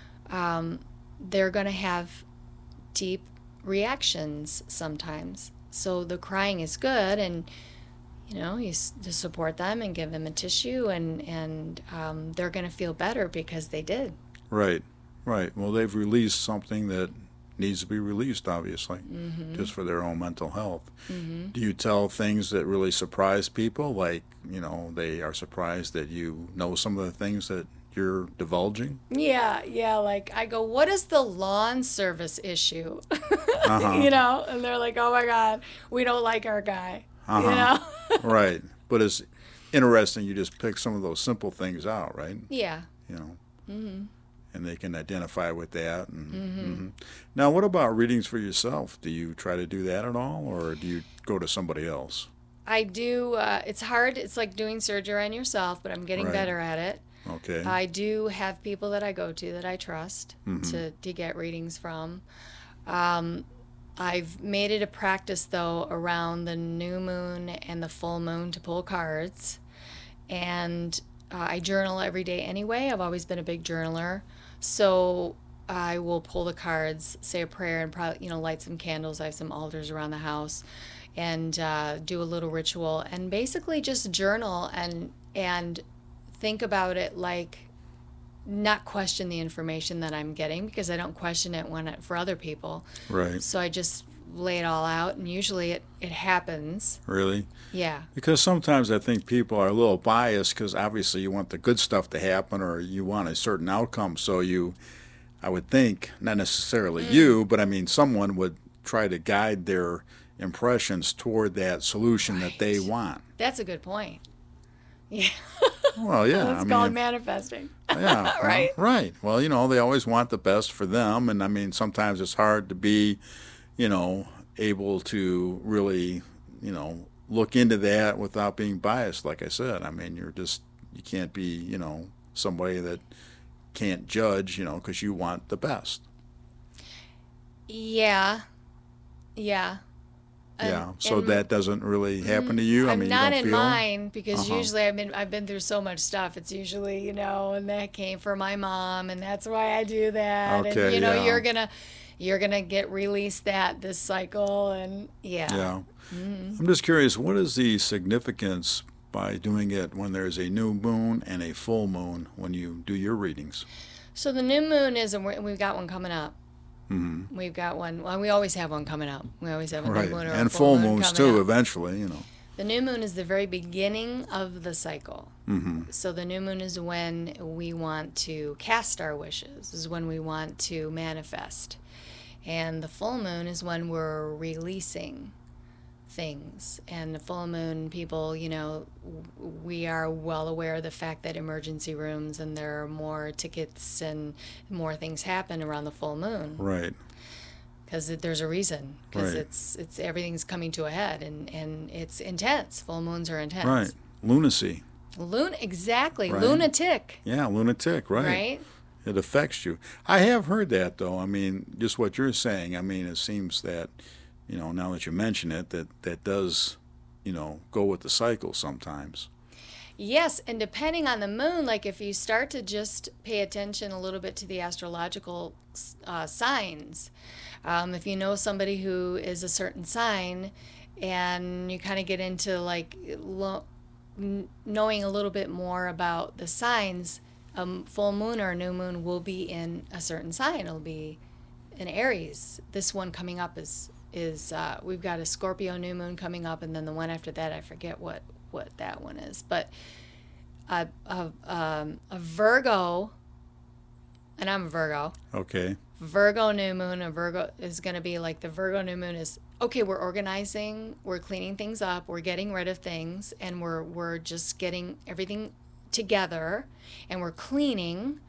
um, they're going to have deep reactions sometimes. So the crying is good, and you know, you s- to support them and give them a tissue, and and um, they're going to feel better because they did. Right, right. Well, they've released something that needs to be released, obviously, Mm-hmm. just for their own mental health. Mm-hmm. Do you tell things that really surprise people? Like, you know, they are surprised that you know some of the things that you're divulging? Yeah, yeah. Like I go, what is the lawn service issue? Uh-huh. You know, and they're like, oh my God, we don't like our guy. Uh-huh. You know. Right. But it's interesting you just pick some of those simple things out, right? Yeah. You know. Mm-hmm. And they can identify with that. And, Mm-hmm. mhm. Now, what about readings for yourself? Do you try to do that at all, or do you go to somebody else? I do. Uh, it's hard. It's like doing surgery on yourself, but I'm getting Right. better at it. Okay. I do have people that I go to that I trust Mhm. to, to get readings from. Um, I've made it a practice, though, around the new moon and the full moon to pull cards. And uh, I journal every day anyway. I've always been a big journaler. So I will pull the cards, say a prayer, and probably, you know, light some candles. I have some altars around the house, and uh, do a little ritual, and basically just journal and and think about it, like not question the information that I'm getting, because I don't question it when it, for other people. Right. So I just lay it all out, and usually it, it happens. Really? Yeah. Because sometimes I think people are a little biased because obviously you want the good stuff to happen or you want a certain outcome. So you, I would think, not necessarily Mm. you, but I mean someone would try to guide their impressions toward that solution that they Right. want. That's a good point. Yeah. Well, yeah. That's I called mean, manifesting. yeah. well, Right. right. Well, you know, they always want the best for them. And I mean, sometimes it's hard to be, you know, able to really, you know, look into that without being biased. Like I said, I mean, you're just, you can't be, you know, somebody that can't judge, you know, because you want the best. Yeah. Yeah. And- yeah. So and- that doesn't really happen to you. I I'm mean, not you don't in feel. mine, because Uh-huh. usually I've been I've been through so much stuff. It's usually, you know, and that came from my mom, and that's why I do that. Okay, and you know, yeah. you're gonna you're gonna get released that this cycle, and yeah. Yeah. Mm-hmm. I'm just curious, what is the significance by doing it when there's a new moon and a full moon when you do your readings? So the new moon is, and we- we've got one coming up. Mm-hmm. We've got one. Well, we always have one coming up. We always have a Right. new moon or a And full full moon moons coming too, up. eventually, you know. The new moon is the very beginning of the cycle. Mm-hmm. So the new moon is when we want to cast our wishes, is when we want to manifest. And the full moon is when we're releasing things. And the full moon, people, you know, w- we are well aware of the fact that emergency rooms, and there are more tickets and more things happen around the full moon. Right. Because there's a reason. Because Right. it's it's everything's coming to a head, and, and it's intense. Full moons are intense. Right. Lunacy. Lun exactly. Right. Lunatic. Yeah, lunatic, right. Right? It affects you. I have heard that, though. I mean, just what you're saying. I mean, it seems that, you know, now that you mention it, that that does, you know, go with the cycle sometimes. Yes, and depending on the moon, like if you start to just pay attention a little bit to the astrological uh, signs, um, if you know somebody who is a certain sign, and you kind of get into like lo- knowing a little bit more about the signs, a um, full moon or a new moon will be in a certain sign. It'll be in Aries. This one coming up is is uh, we've got a Scorpio new moon coming up, and then the one after that, I forget what. what that one is, but a, a, um, a Virgo, and I'm a Virgo. Okay. Virgo new moon, a Virgo is going to be like the Virgo new moon is, okay, we're organizing, we're cleaning things up, we're getting rid of things, and we're we're just getting everything together, and we're cleaning.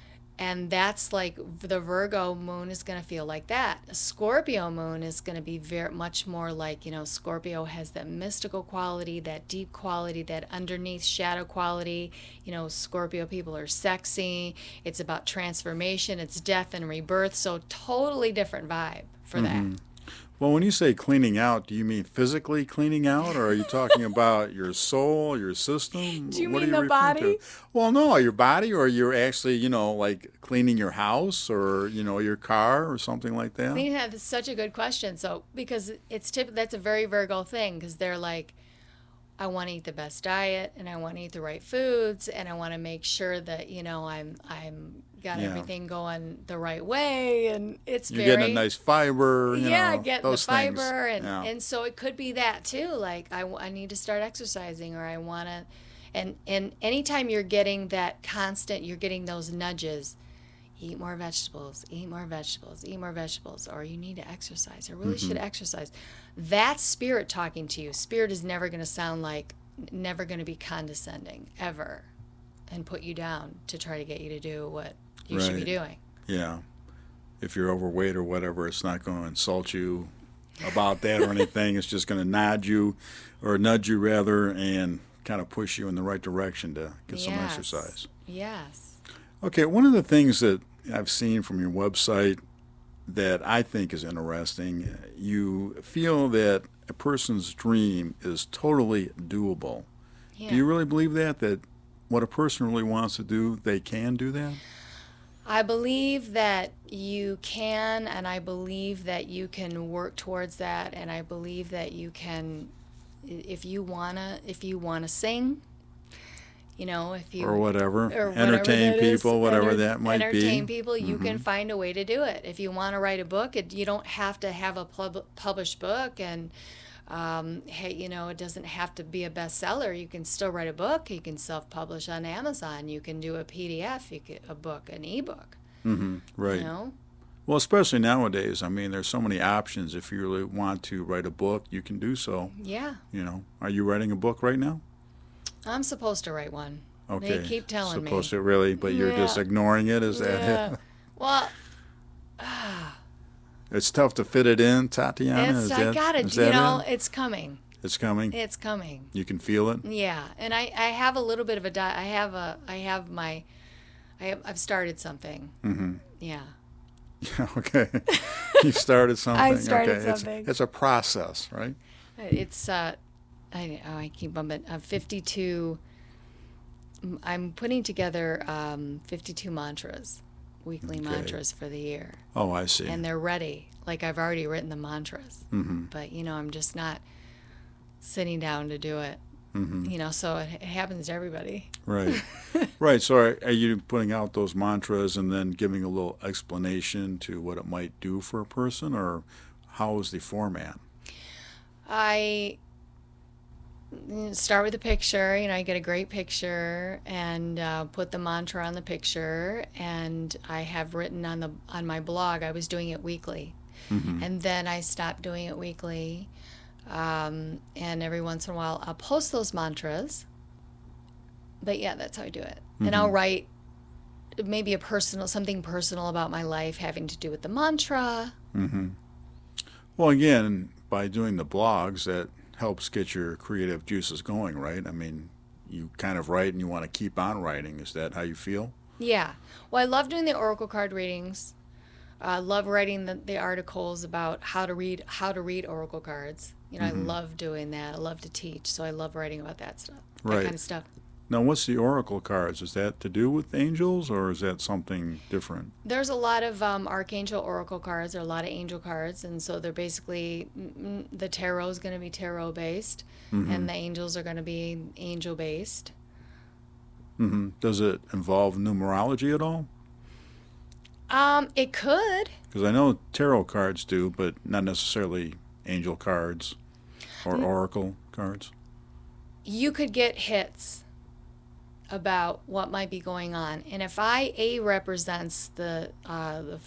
And that's like the Virgo moon is going to feel like that. A Scorpio moon is going to be very much more like, you know, Scorpio has that mystical quality, that deep quality, that underneath shadow quality. You know, Scorpio people are sexy. It's about transformation. It's death and rebirth. So totally different vibe for mm-hmm. that. Well, when you say cleaning out, do you mean physically cleaning out, or are you talking about your soul, your system? Do you what mean are you the body? To? Well, no, your body, or you're actually, you know, like cleaning your house or, you know, your car or something like that? I think that's such a good question. So, because it's tip, that's a very Virgo thing, because they're like, I want to eat the best diet, and I want to eat the right foods, and I want to make sure that, you know, I'm I'm got yeah. everything going the right way, and it's You're very getting a nice fiber, you yeah, know, getting those the fiber, things. and yeah. and so it could be that too. Like I, I need to start exercising, or I want to, and and anytime you're getting that constant, you're getting those nudges. Eat more vegetables, eat more vegetables, eat more vegetables, or you need to exercise, or really mm-hmm. should exercise. That's spirit talking to you. Spirit is never going to sound like, never going to be condescending, ever, and put you down to try to get you to do what you right. should be doing. Yeah. If you're overweight or whatever, it's not going to insult you about that or anything. It's just going to nod you, or nudge you rather, and kind of push you in the right direction to get yes. some exercise. Yes. Okay, one of the things that I've seen from your website that I think is interesting, you feel that a person's dream is totally doable. Yeah. Do you really believe that, that what a person really wants to do, they can do that? I believe that you can, and I believe that you can work towards that, and I believe that you can, if you wanna, if you wanna sing, you know, if you or whatever, or entertain whatever people, is, whatever enter, that might entertain be. Entertain people, you mm-hmm. can find a way to do it. If you want to write a book, it, you don't have to have a pub- published book, and um, hey, you know, it doesn't have to be a bestseller. You can still write a book. You can self-publish on Amazon. You can do a P D F, you can, a book, an ebook. Mm-hmm. Right. You know? Well, especially nowadays. I mean, there's so many options. If you really want to write a book, you can do so. Yeah. You know, are you writing a book right now? I'm supposed to write one. Okay. They keep telling supposed me. Supposed to really, but you're yeah. just ignoring it? Is that yeah. it? Well, ah. It's tough to fit it in, Tatiana? It's, is I that, got it. is You that know, it? it's coming. It's coming? It's coming. You can feel it? Yeah. And I, I have a little bit of a, di- I have a, I have my, I have, I've started something. Mm-hmm. Yeah. Yeah, okay. You started something? I started okay. something. It's, it's a process, right? It's, uh, I, oh, I keep bumping, uh, fifty-two, I'm putting together um, fifty-two mantras, weekly okay. mantras for the year. Oh, I see. And they're ready. Like I've already written the mantras. Mm-hmm. But, you know, I'm just not sitting down to do it. Mm-hmm. You know, so it, it happens to everybody. Right. Right. So are, are you putting out those mantras and then giving a little explanation to what it might do for a person, or how is the format? I start with a picture. You know, I get a great picture and uh, put the mantra on the picture, and I have written on the on my blog. I was doing it weekly, mm-hmm. and then I stopped doing it weekly. Um, and every once in a while, I'll post those mantras. But yeah, that's how I do it. Mm-hmm. And I'll write maybe a personal, something personal about my life having to do with the mantra. Mm-hmm. Well, again, by doing the blogs, that helps get your creative juices going, right? I mean, you kind of write and you want to keep on writing. Is that how you feel? Yeah. Well, I love doing the oracle card readings. I uh, love writing the, the articles about how to read how to read oracle cards. You know, Mm-hmm. I love doing that. I love to teach, so I love writing about that stuff. That Right. kind of stuff. Now, what's the oracle cards? Is that to do with angels, or is that something different? There's a lot of um, archangel oracle cards. There are a lot of angel cards, and so they're basically mm, the tarot is going to be tarot based, Mm-hmm. and the angels are going to be angel based. Mm-hmm. Does it involve numerology at all? Um, it could. Because I know tarot cards do, but not necessarily angel cards or oracle cards. You could get hits about what might be going on, and if I A represents the uh, the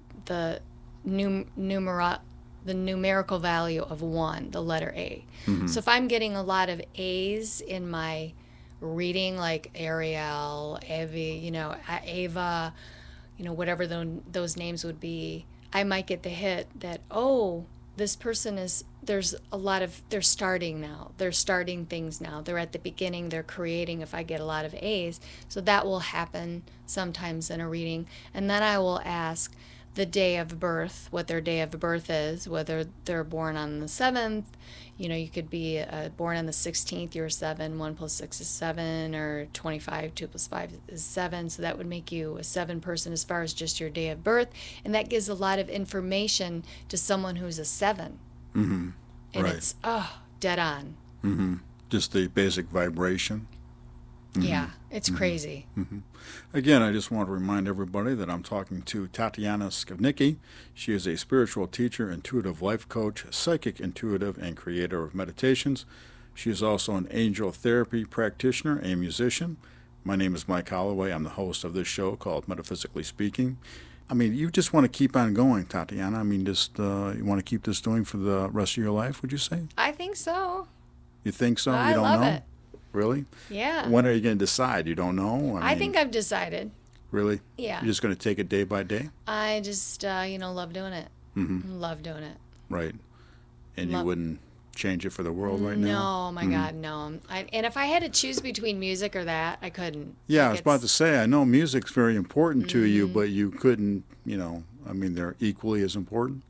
the num- numera the numerical value of one, the letter A. Mm-hmm. So if I'm getting a lot of A's in my reading, like Ariel, Evie, you know, A- Ava, you know, whatever tho- those names would be, I might get the hit that, oh, this person is, there's a lot of, they're starting now. They're starting things now. They're at the beginning. They're creating if I get a lot of A's. So that will happen sometimes in a reading. And then I will ask the day of birth, what their day of birth is, whether they're born on the seventh. You know, you could be uh, born on the sixteenth, you're seven, one plus six is seven, or twenty-five, two plus five is seven. So that would make you a seven person as far as just your day of birth. And that gives a lot of information to someone who's a seven. Mm-hmm. And Right. it's, oh, dead on. Mm-hmm. Just the basic vibration. Mm-hmm. Yeah, it's crazy. Mm-hmm. Again, I just want to remind everybody that I'm talking to Tatiana Skivnicki. She is a spiritual teacher, intuitive life coach, psychic intuitive, and creator of meditations. She is also an angel therapy practitioner, a musician. My name is Mike Holloway. I'm the host of this show called Metaphysically Speaking. I mean, you just want to keep on going, Tatiana. I mean, just uh, you want to keep this doing for the rest of your life, would you say? I think so. You think so? I you don't love know? it. Really? Yeah. When are you going to decide? You don't know? I mean, think I've decided. Really? Yeah. You're just going to take it day by day? I just, uh, you know, love doing it. Mm-hmm. Love doing it. Right. And Love- you wouldn't change it for the world right no, now? oh my God, no. I, and if I had to choose between music or that, I couldn't. Yeah, I Like, was about to it's- say, I know music's very important to you, Mm-hmm. but you couldn't, you know, I mean, they're equally as important.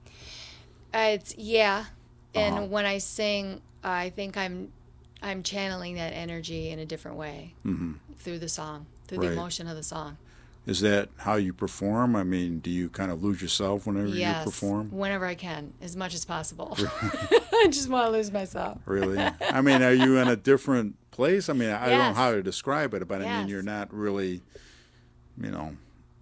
Uh, it's yeah, and Uh-huh. when I sing, I think I'm, I'm channeling that energy in a different way Mm-hmm. through the song, through Right. the emotion of the song. Is that how you perform? I mean, do you kind of lose yourself whenever Yes, you perform? whenever I can, as much as possible. I just want to lose myself. Really? I mean, are you in a different place? I mean, I don't know Yes. how to describe it, but I mean, Yes. you're not really, you know,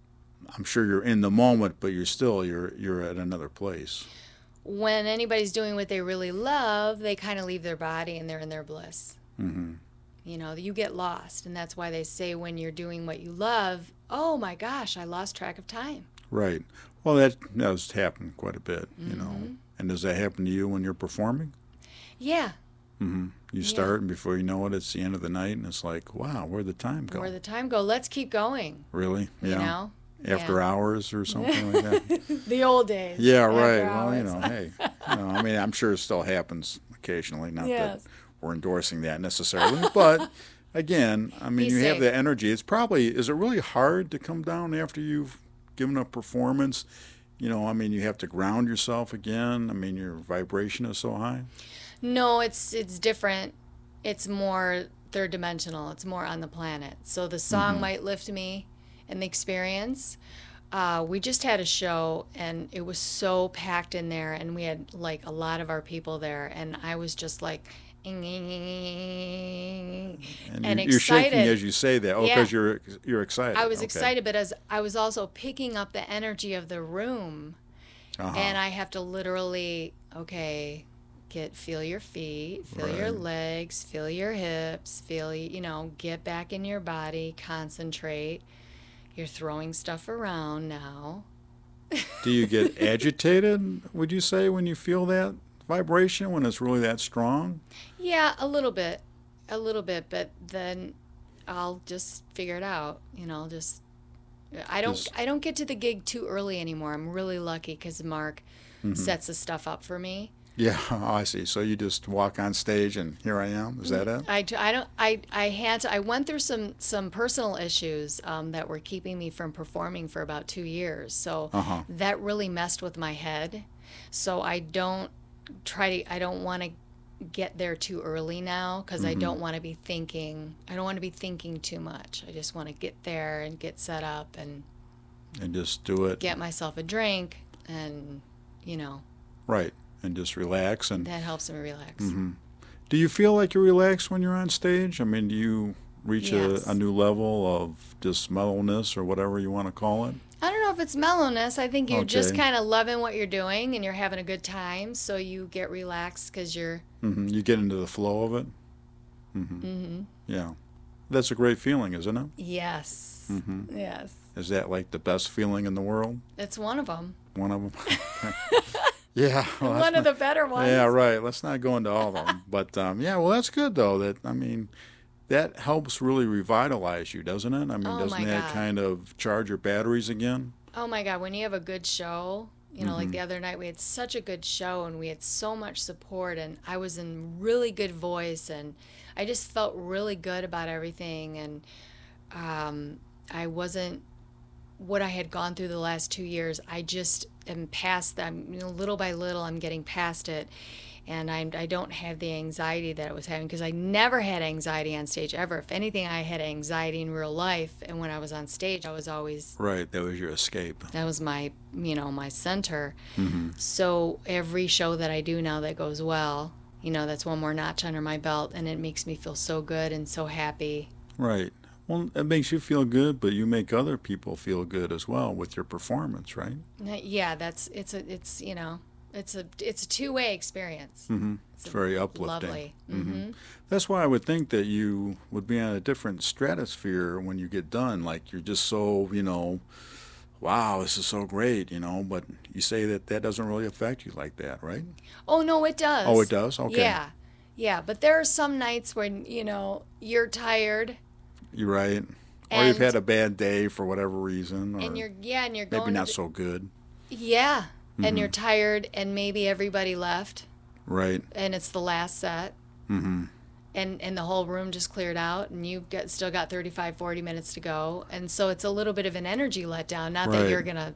I'm sure you're in the moment, but you're still, you're you're at another place. When anybody's doing what they really love, they kind of leave their body and they're in their bliss. Mm-hmm. You know, you get lost, and that's why they say when you're doing what you love, oh my gosh, I lost track of time. Right. Well, that does happen quite a bit, you know. Mm-hmm. And does that happen to you when you're performing? Yeah, Mm-hmm. You Yeah. start, and before you know it, it's the end of the night, and it's like, wow, where'd the time go? where the time go? Let's keep going. Really? You Yeah. know, After Yeah. hours or something like that? the old days. Yeah, after right. Well, you hours. know, hey, you know, I mean, I'm sure it still happens occasionally. Not Yes. that we're endorsing that necessarily, but again, I mean, Be you have safe. the energy. It's probably, is it really hard to come down after you've given a performance? You know, I mean, you have to ground yourself again. I mean, your vibration is so high. No, it's it's different. It's more third dimensional. It's more on the planet. So the song Mm-hmm. might lift me in the experience. Uh, we just had a show, and it was so packed in there, and we had like a lot of our people there, and I was just like, and, And, you're, you're shaking excited. as you say that. Oh, Yeah. because you're you're excited. I was Okay. excited, but as I was also picking up the energy of the room, Uh-huh. and I have to literally, okay, get feel your feet, feel your Right. legs, feel your hips, feel you know, get back in your body, concentrate. You're throwing stuff around now. Do you get agitated, would you say, when you feel that vibration, when it's really that strong? Yeah, a little bit, a little bit, but then I'll just figure it out. You know, just I don't Just- I don't get to the gig too early anymore. I'm really lucky because Mark Mm-hmm. sets the stuff up for me. Yeah, I see. So you just walk on stage and here I am. Is that it? I, I don't I I had to I went through some some personal issues um, that were keeping me from performing for about two years. So Uh-huh. that really messed with my head. So I don't try to I don't want to get there too early now because I don't want to be thinking I don't want to be thinking too much. I just want to get there and get set up and And just do it. get myself a drink and you know Right. And just relax. And that helps me relax. do you feel like you relax when you're on stage? I mean, do you reach Yes. a, a new level of just mellowness or whatever you want to call it? I don't know if it's mellowness. I think you're just Okay. kind of loving what you're doing and you're having a good time, so you get relaxed because you're. hmm You get into the flow of it? hmm Mm-hmm. Yeah. That's a great feeling, isn't it? Yes. hmm Yes. Is that like the best feeling in the world? It's one of them. One of them? Yeah. well, that's One of not- the better ones. Yeah, right. Let's not go into all of them. But, um, yeah, well, that's good, though. That I mean, that helps really revitalize you, doesn't it? I mean, Oh, doesn't my that God. kind of charge your batteries again? Oh my God, when you have a good show, you know, Mm-hmm. like the other night we had such a good show and we had so much support and I was in really good voice and I just felt really good about everything and um, I wasn't what I had gone through the last two years. I just am past them, you know, little by little I'm getting past it. And I, I don't have the anxiety that I was having because I never had anxiety on stage ever. If anything, I had anxiety in real life. And when I was on stage, I was always, Right. That was your escape. that was my, you know, my center. Mm-hmm. So every show that I do now that goes well, you know, that's one more notch under my belt. And it makes me feel so good and so happy. Right. Well, it makes you feel good, but you make other people feel good as well with your performance, right? Yeah, that's, it's a, it's, you know, it's a, it's a two-way experience. Mm-hmm. It's very uplifting. Lovely. Mm-hmm. Mm-hmm. That's why I would think that you would be on a different stratosphere when you get done. Like you're just so, you know, wow, this is so great, you know. But you say that that doesn't really affect you like that, right? Oh, no, it does. Oh, it does? Okay. Yeah. Yeah. But there are some nights when, you know, you're tired You're right. Or you've And- had a bad day for whatever reason, or and you're, yeah, and you're going maybe to not the- so good. Yeah. Mm-hmm. And you're tired and maybe everybody left Right. and it's the last set. Mm-hmm. And, and the whole room just cleared out and you've got, still got thirty-five, forty minutes to go. And so it's a little bit of an energy letdown. Not Right. that you're going to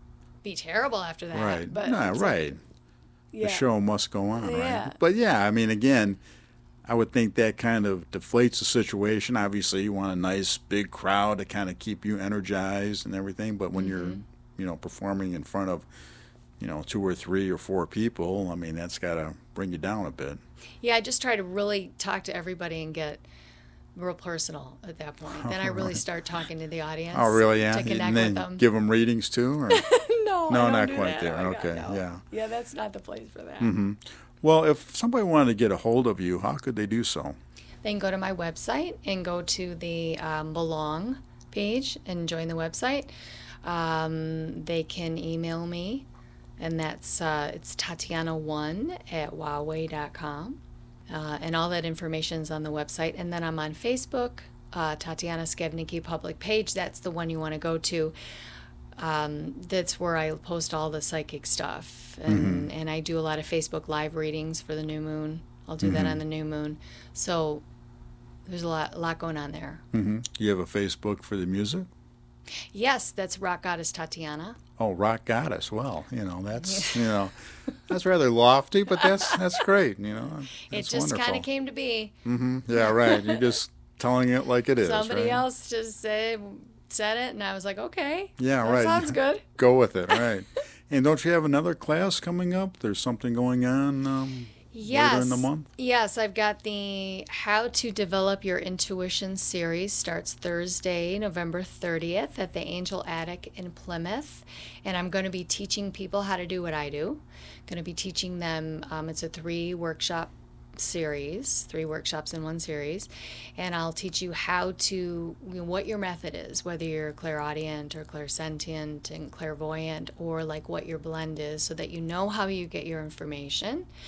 be terrible after that. Right. But Nah, it's right. like- yeah. The show must go on, Yeah. right? But yeah, I mean, again, I would think that kind of deflates the situation. Obviously, you want a nice big crowd to kind of keep you energized and everything. But when you're, Mm-hmm. you know, performing in front of, you know, two or three or four people, I mean, that's got to bring you down a bit. Yeah, I just try to really talk to everybody and get real personal at that point. Then I really start talking to the audience. Oh, really? Yeah. To connect and then with them. give them readings too? Or? no, No, I don't not do quite that. there. Oh my Okay, God, no. yeah. Yeah, that's not the place for that. hmm Well, if somebody wanted to get a hold of you, how could they do so? They can go to my website and go to the um, Belong page and join the website. Um, they can email me, and that's uh, it's Tatiana one at Huawei dot com. Uh, and all that information is on the website. And then I'm on Facebook, uh, Tatiana Skevnicki public page. That's the one you want to go to. Um, that's where I post all the psychic stuff. And, and I do a lot of Facebook live readings for the new moon. I'll do that on the new moon. So there's a lot, a lot going on there. hmm You have a Facebook for the music? Yes, that's Rock Goddess Tatiana. Oh, rock goddess. Well, you know, that's, you know, that's rather lofty, but that's that's great, you know. It That's just kind wonderful. of came to be. hmm Yeah, right. You're just telling it like it is, Somebody right? else just said, said it, and I was like, okay. Yeah, that right. Sounds good. Go with it, right. And don't you have another class coming up? There's something going on um, Yes. later in the month? Yes, I've got the How to Develop Your Intuition series. Starts Thursday, November thirtieth at the Angel Attic in Plymouth. And I'm going to be teaching people how to do what I do. Going to be teaching them, um, it's a three workshop series, three workshops in one series. And I'll teach you how to, you know, what your method is, whether you're clairaudient or clairsentient and clairvoyant, or like what your blend is, so that you know how you get your information.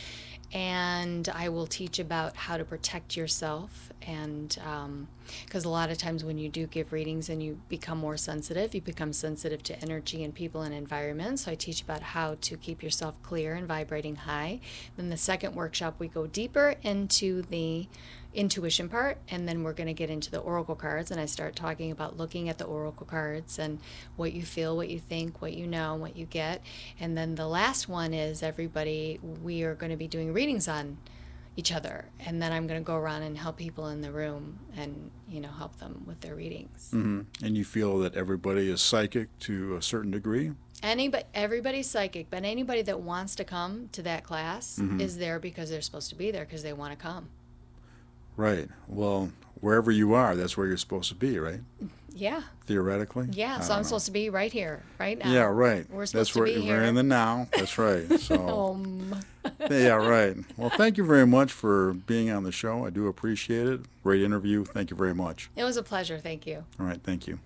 and I will teach about how to protect yourself. And because um, a lot of times when you do give readings and you become more sensitive, you become sensitive to energy and people and environment. So I teach about how to keep yourself clear and vibrating high. Then the second workshop, we go deeper into the intuition part, and then we're going to get into the oracle cards, and I start talking about looking at the oracle cards and what you feel, what you think, what you know, what you get. And then the last one is everybody, we are going to be doing readings on each other, and then I'm going to go around and help people in the room and, you know, help them with their readings. Mm-hmm. And you feel that everybody is psychic to a certain degree? Anybody, everybody's psychic, but anybody that wants to come to that class mm-hmm. is there because they're supposed to be there because they want to come. Right. Well, wherever you are, that's where you're supposed to be, right? Yeah. Theoretically? Yeah, so I'm know. supposed to be right here, right now. Yeah, right. We're supposed that's to where, be here. We're in the now. That's right. So. um. Yeah, right. Well, thank you very much for being on the show. I do appreciate it. Great interview. Thank you very much. It was a pleasure. Thank you. All right. Thank you.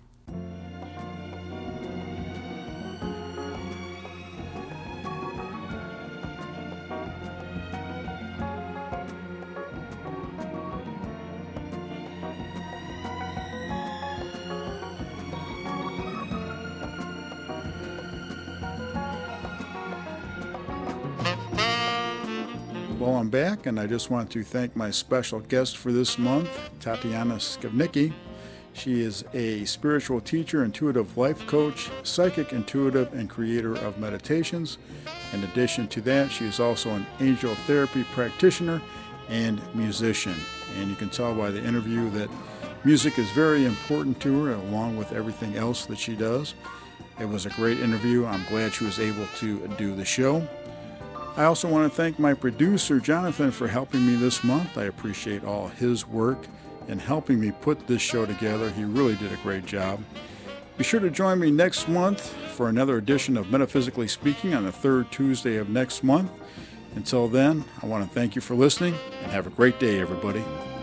Well, I'm back, and I just want to thank my special guest for this month, Tatiana Skivnicki. She is a spiritual teacher, intuitive life coach, psychic, intuitive, and creator of meditations. In addition to that, she is also an angel therapy practitioner and musician. And you can tell by the interview that music is very important to her, along with everything else that she does. It was a great interview. I'm glad she was able to do the show. I also want to thank my producer, Jonathan, for helping me this month. I appreciate all his work in helping me put this show together. He really did a great job. Be sure to join me next month for another edition of Metaphysically Speaking on the third Tuesday of next month. Until then, I want to thank you for listening, and have a great day, everybody.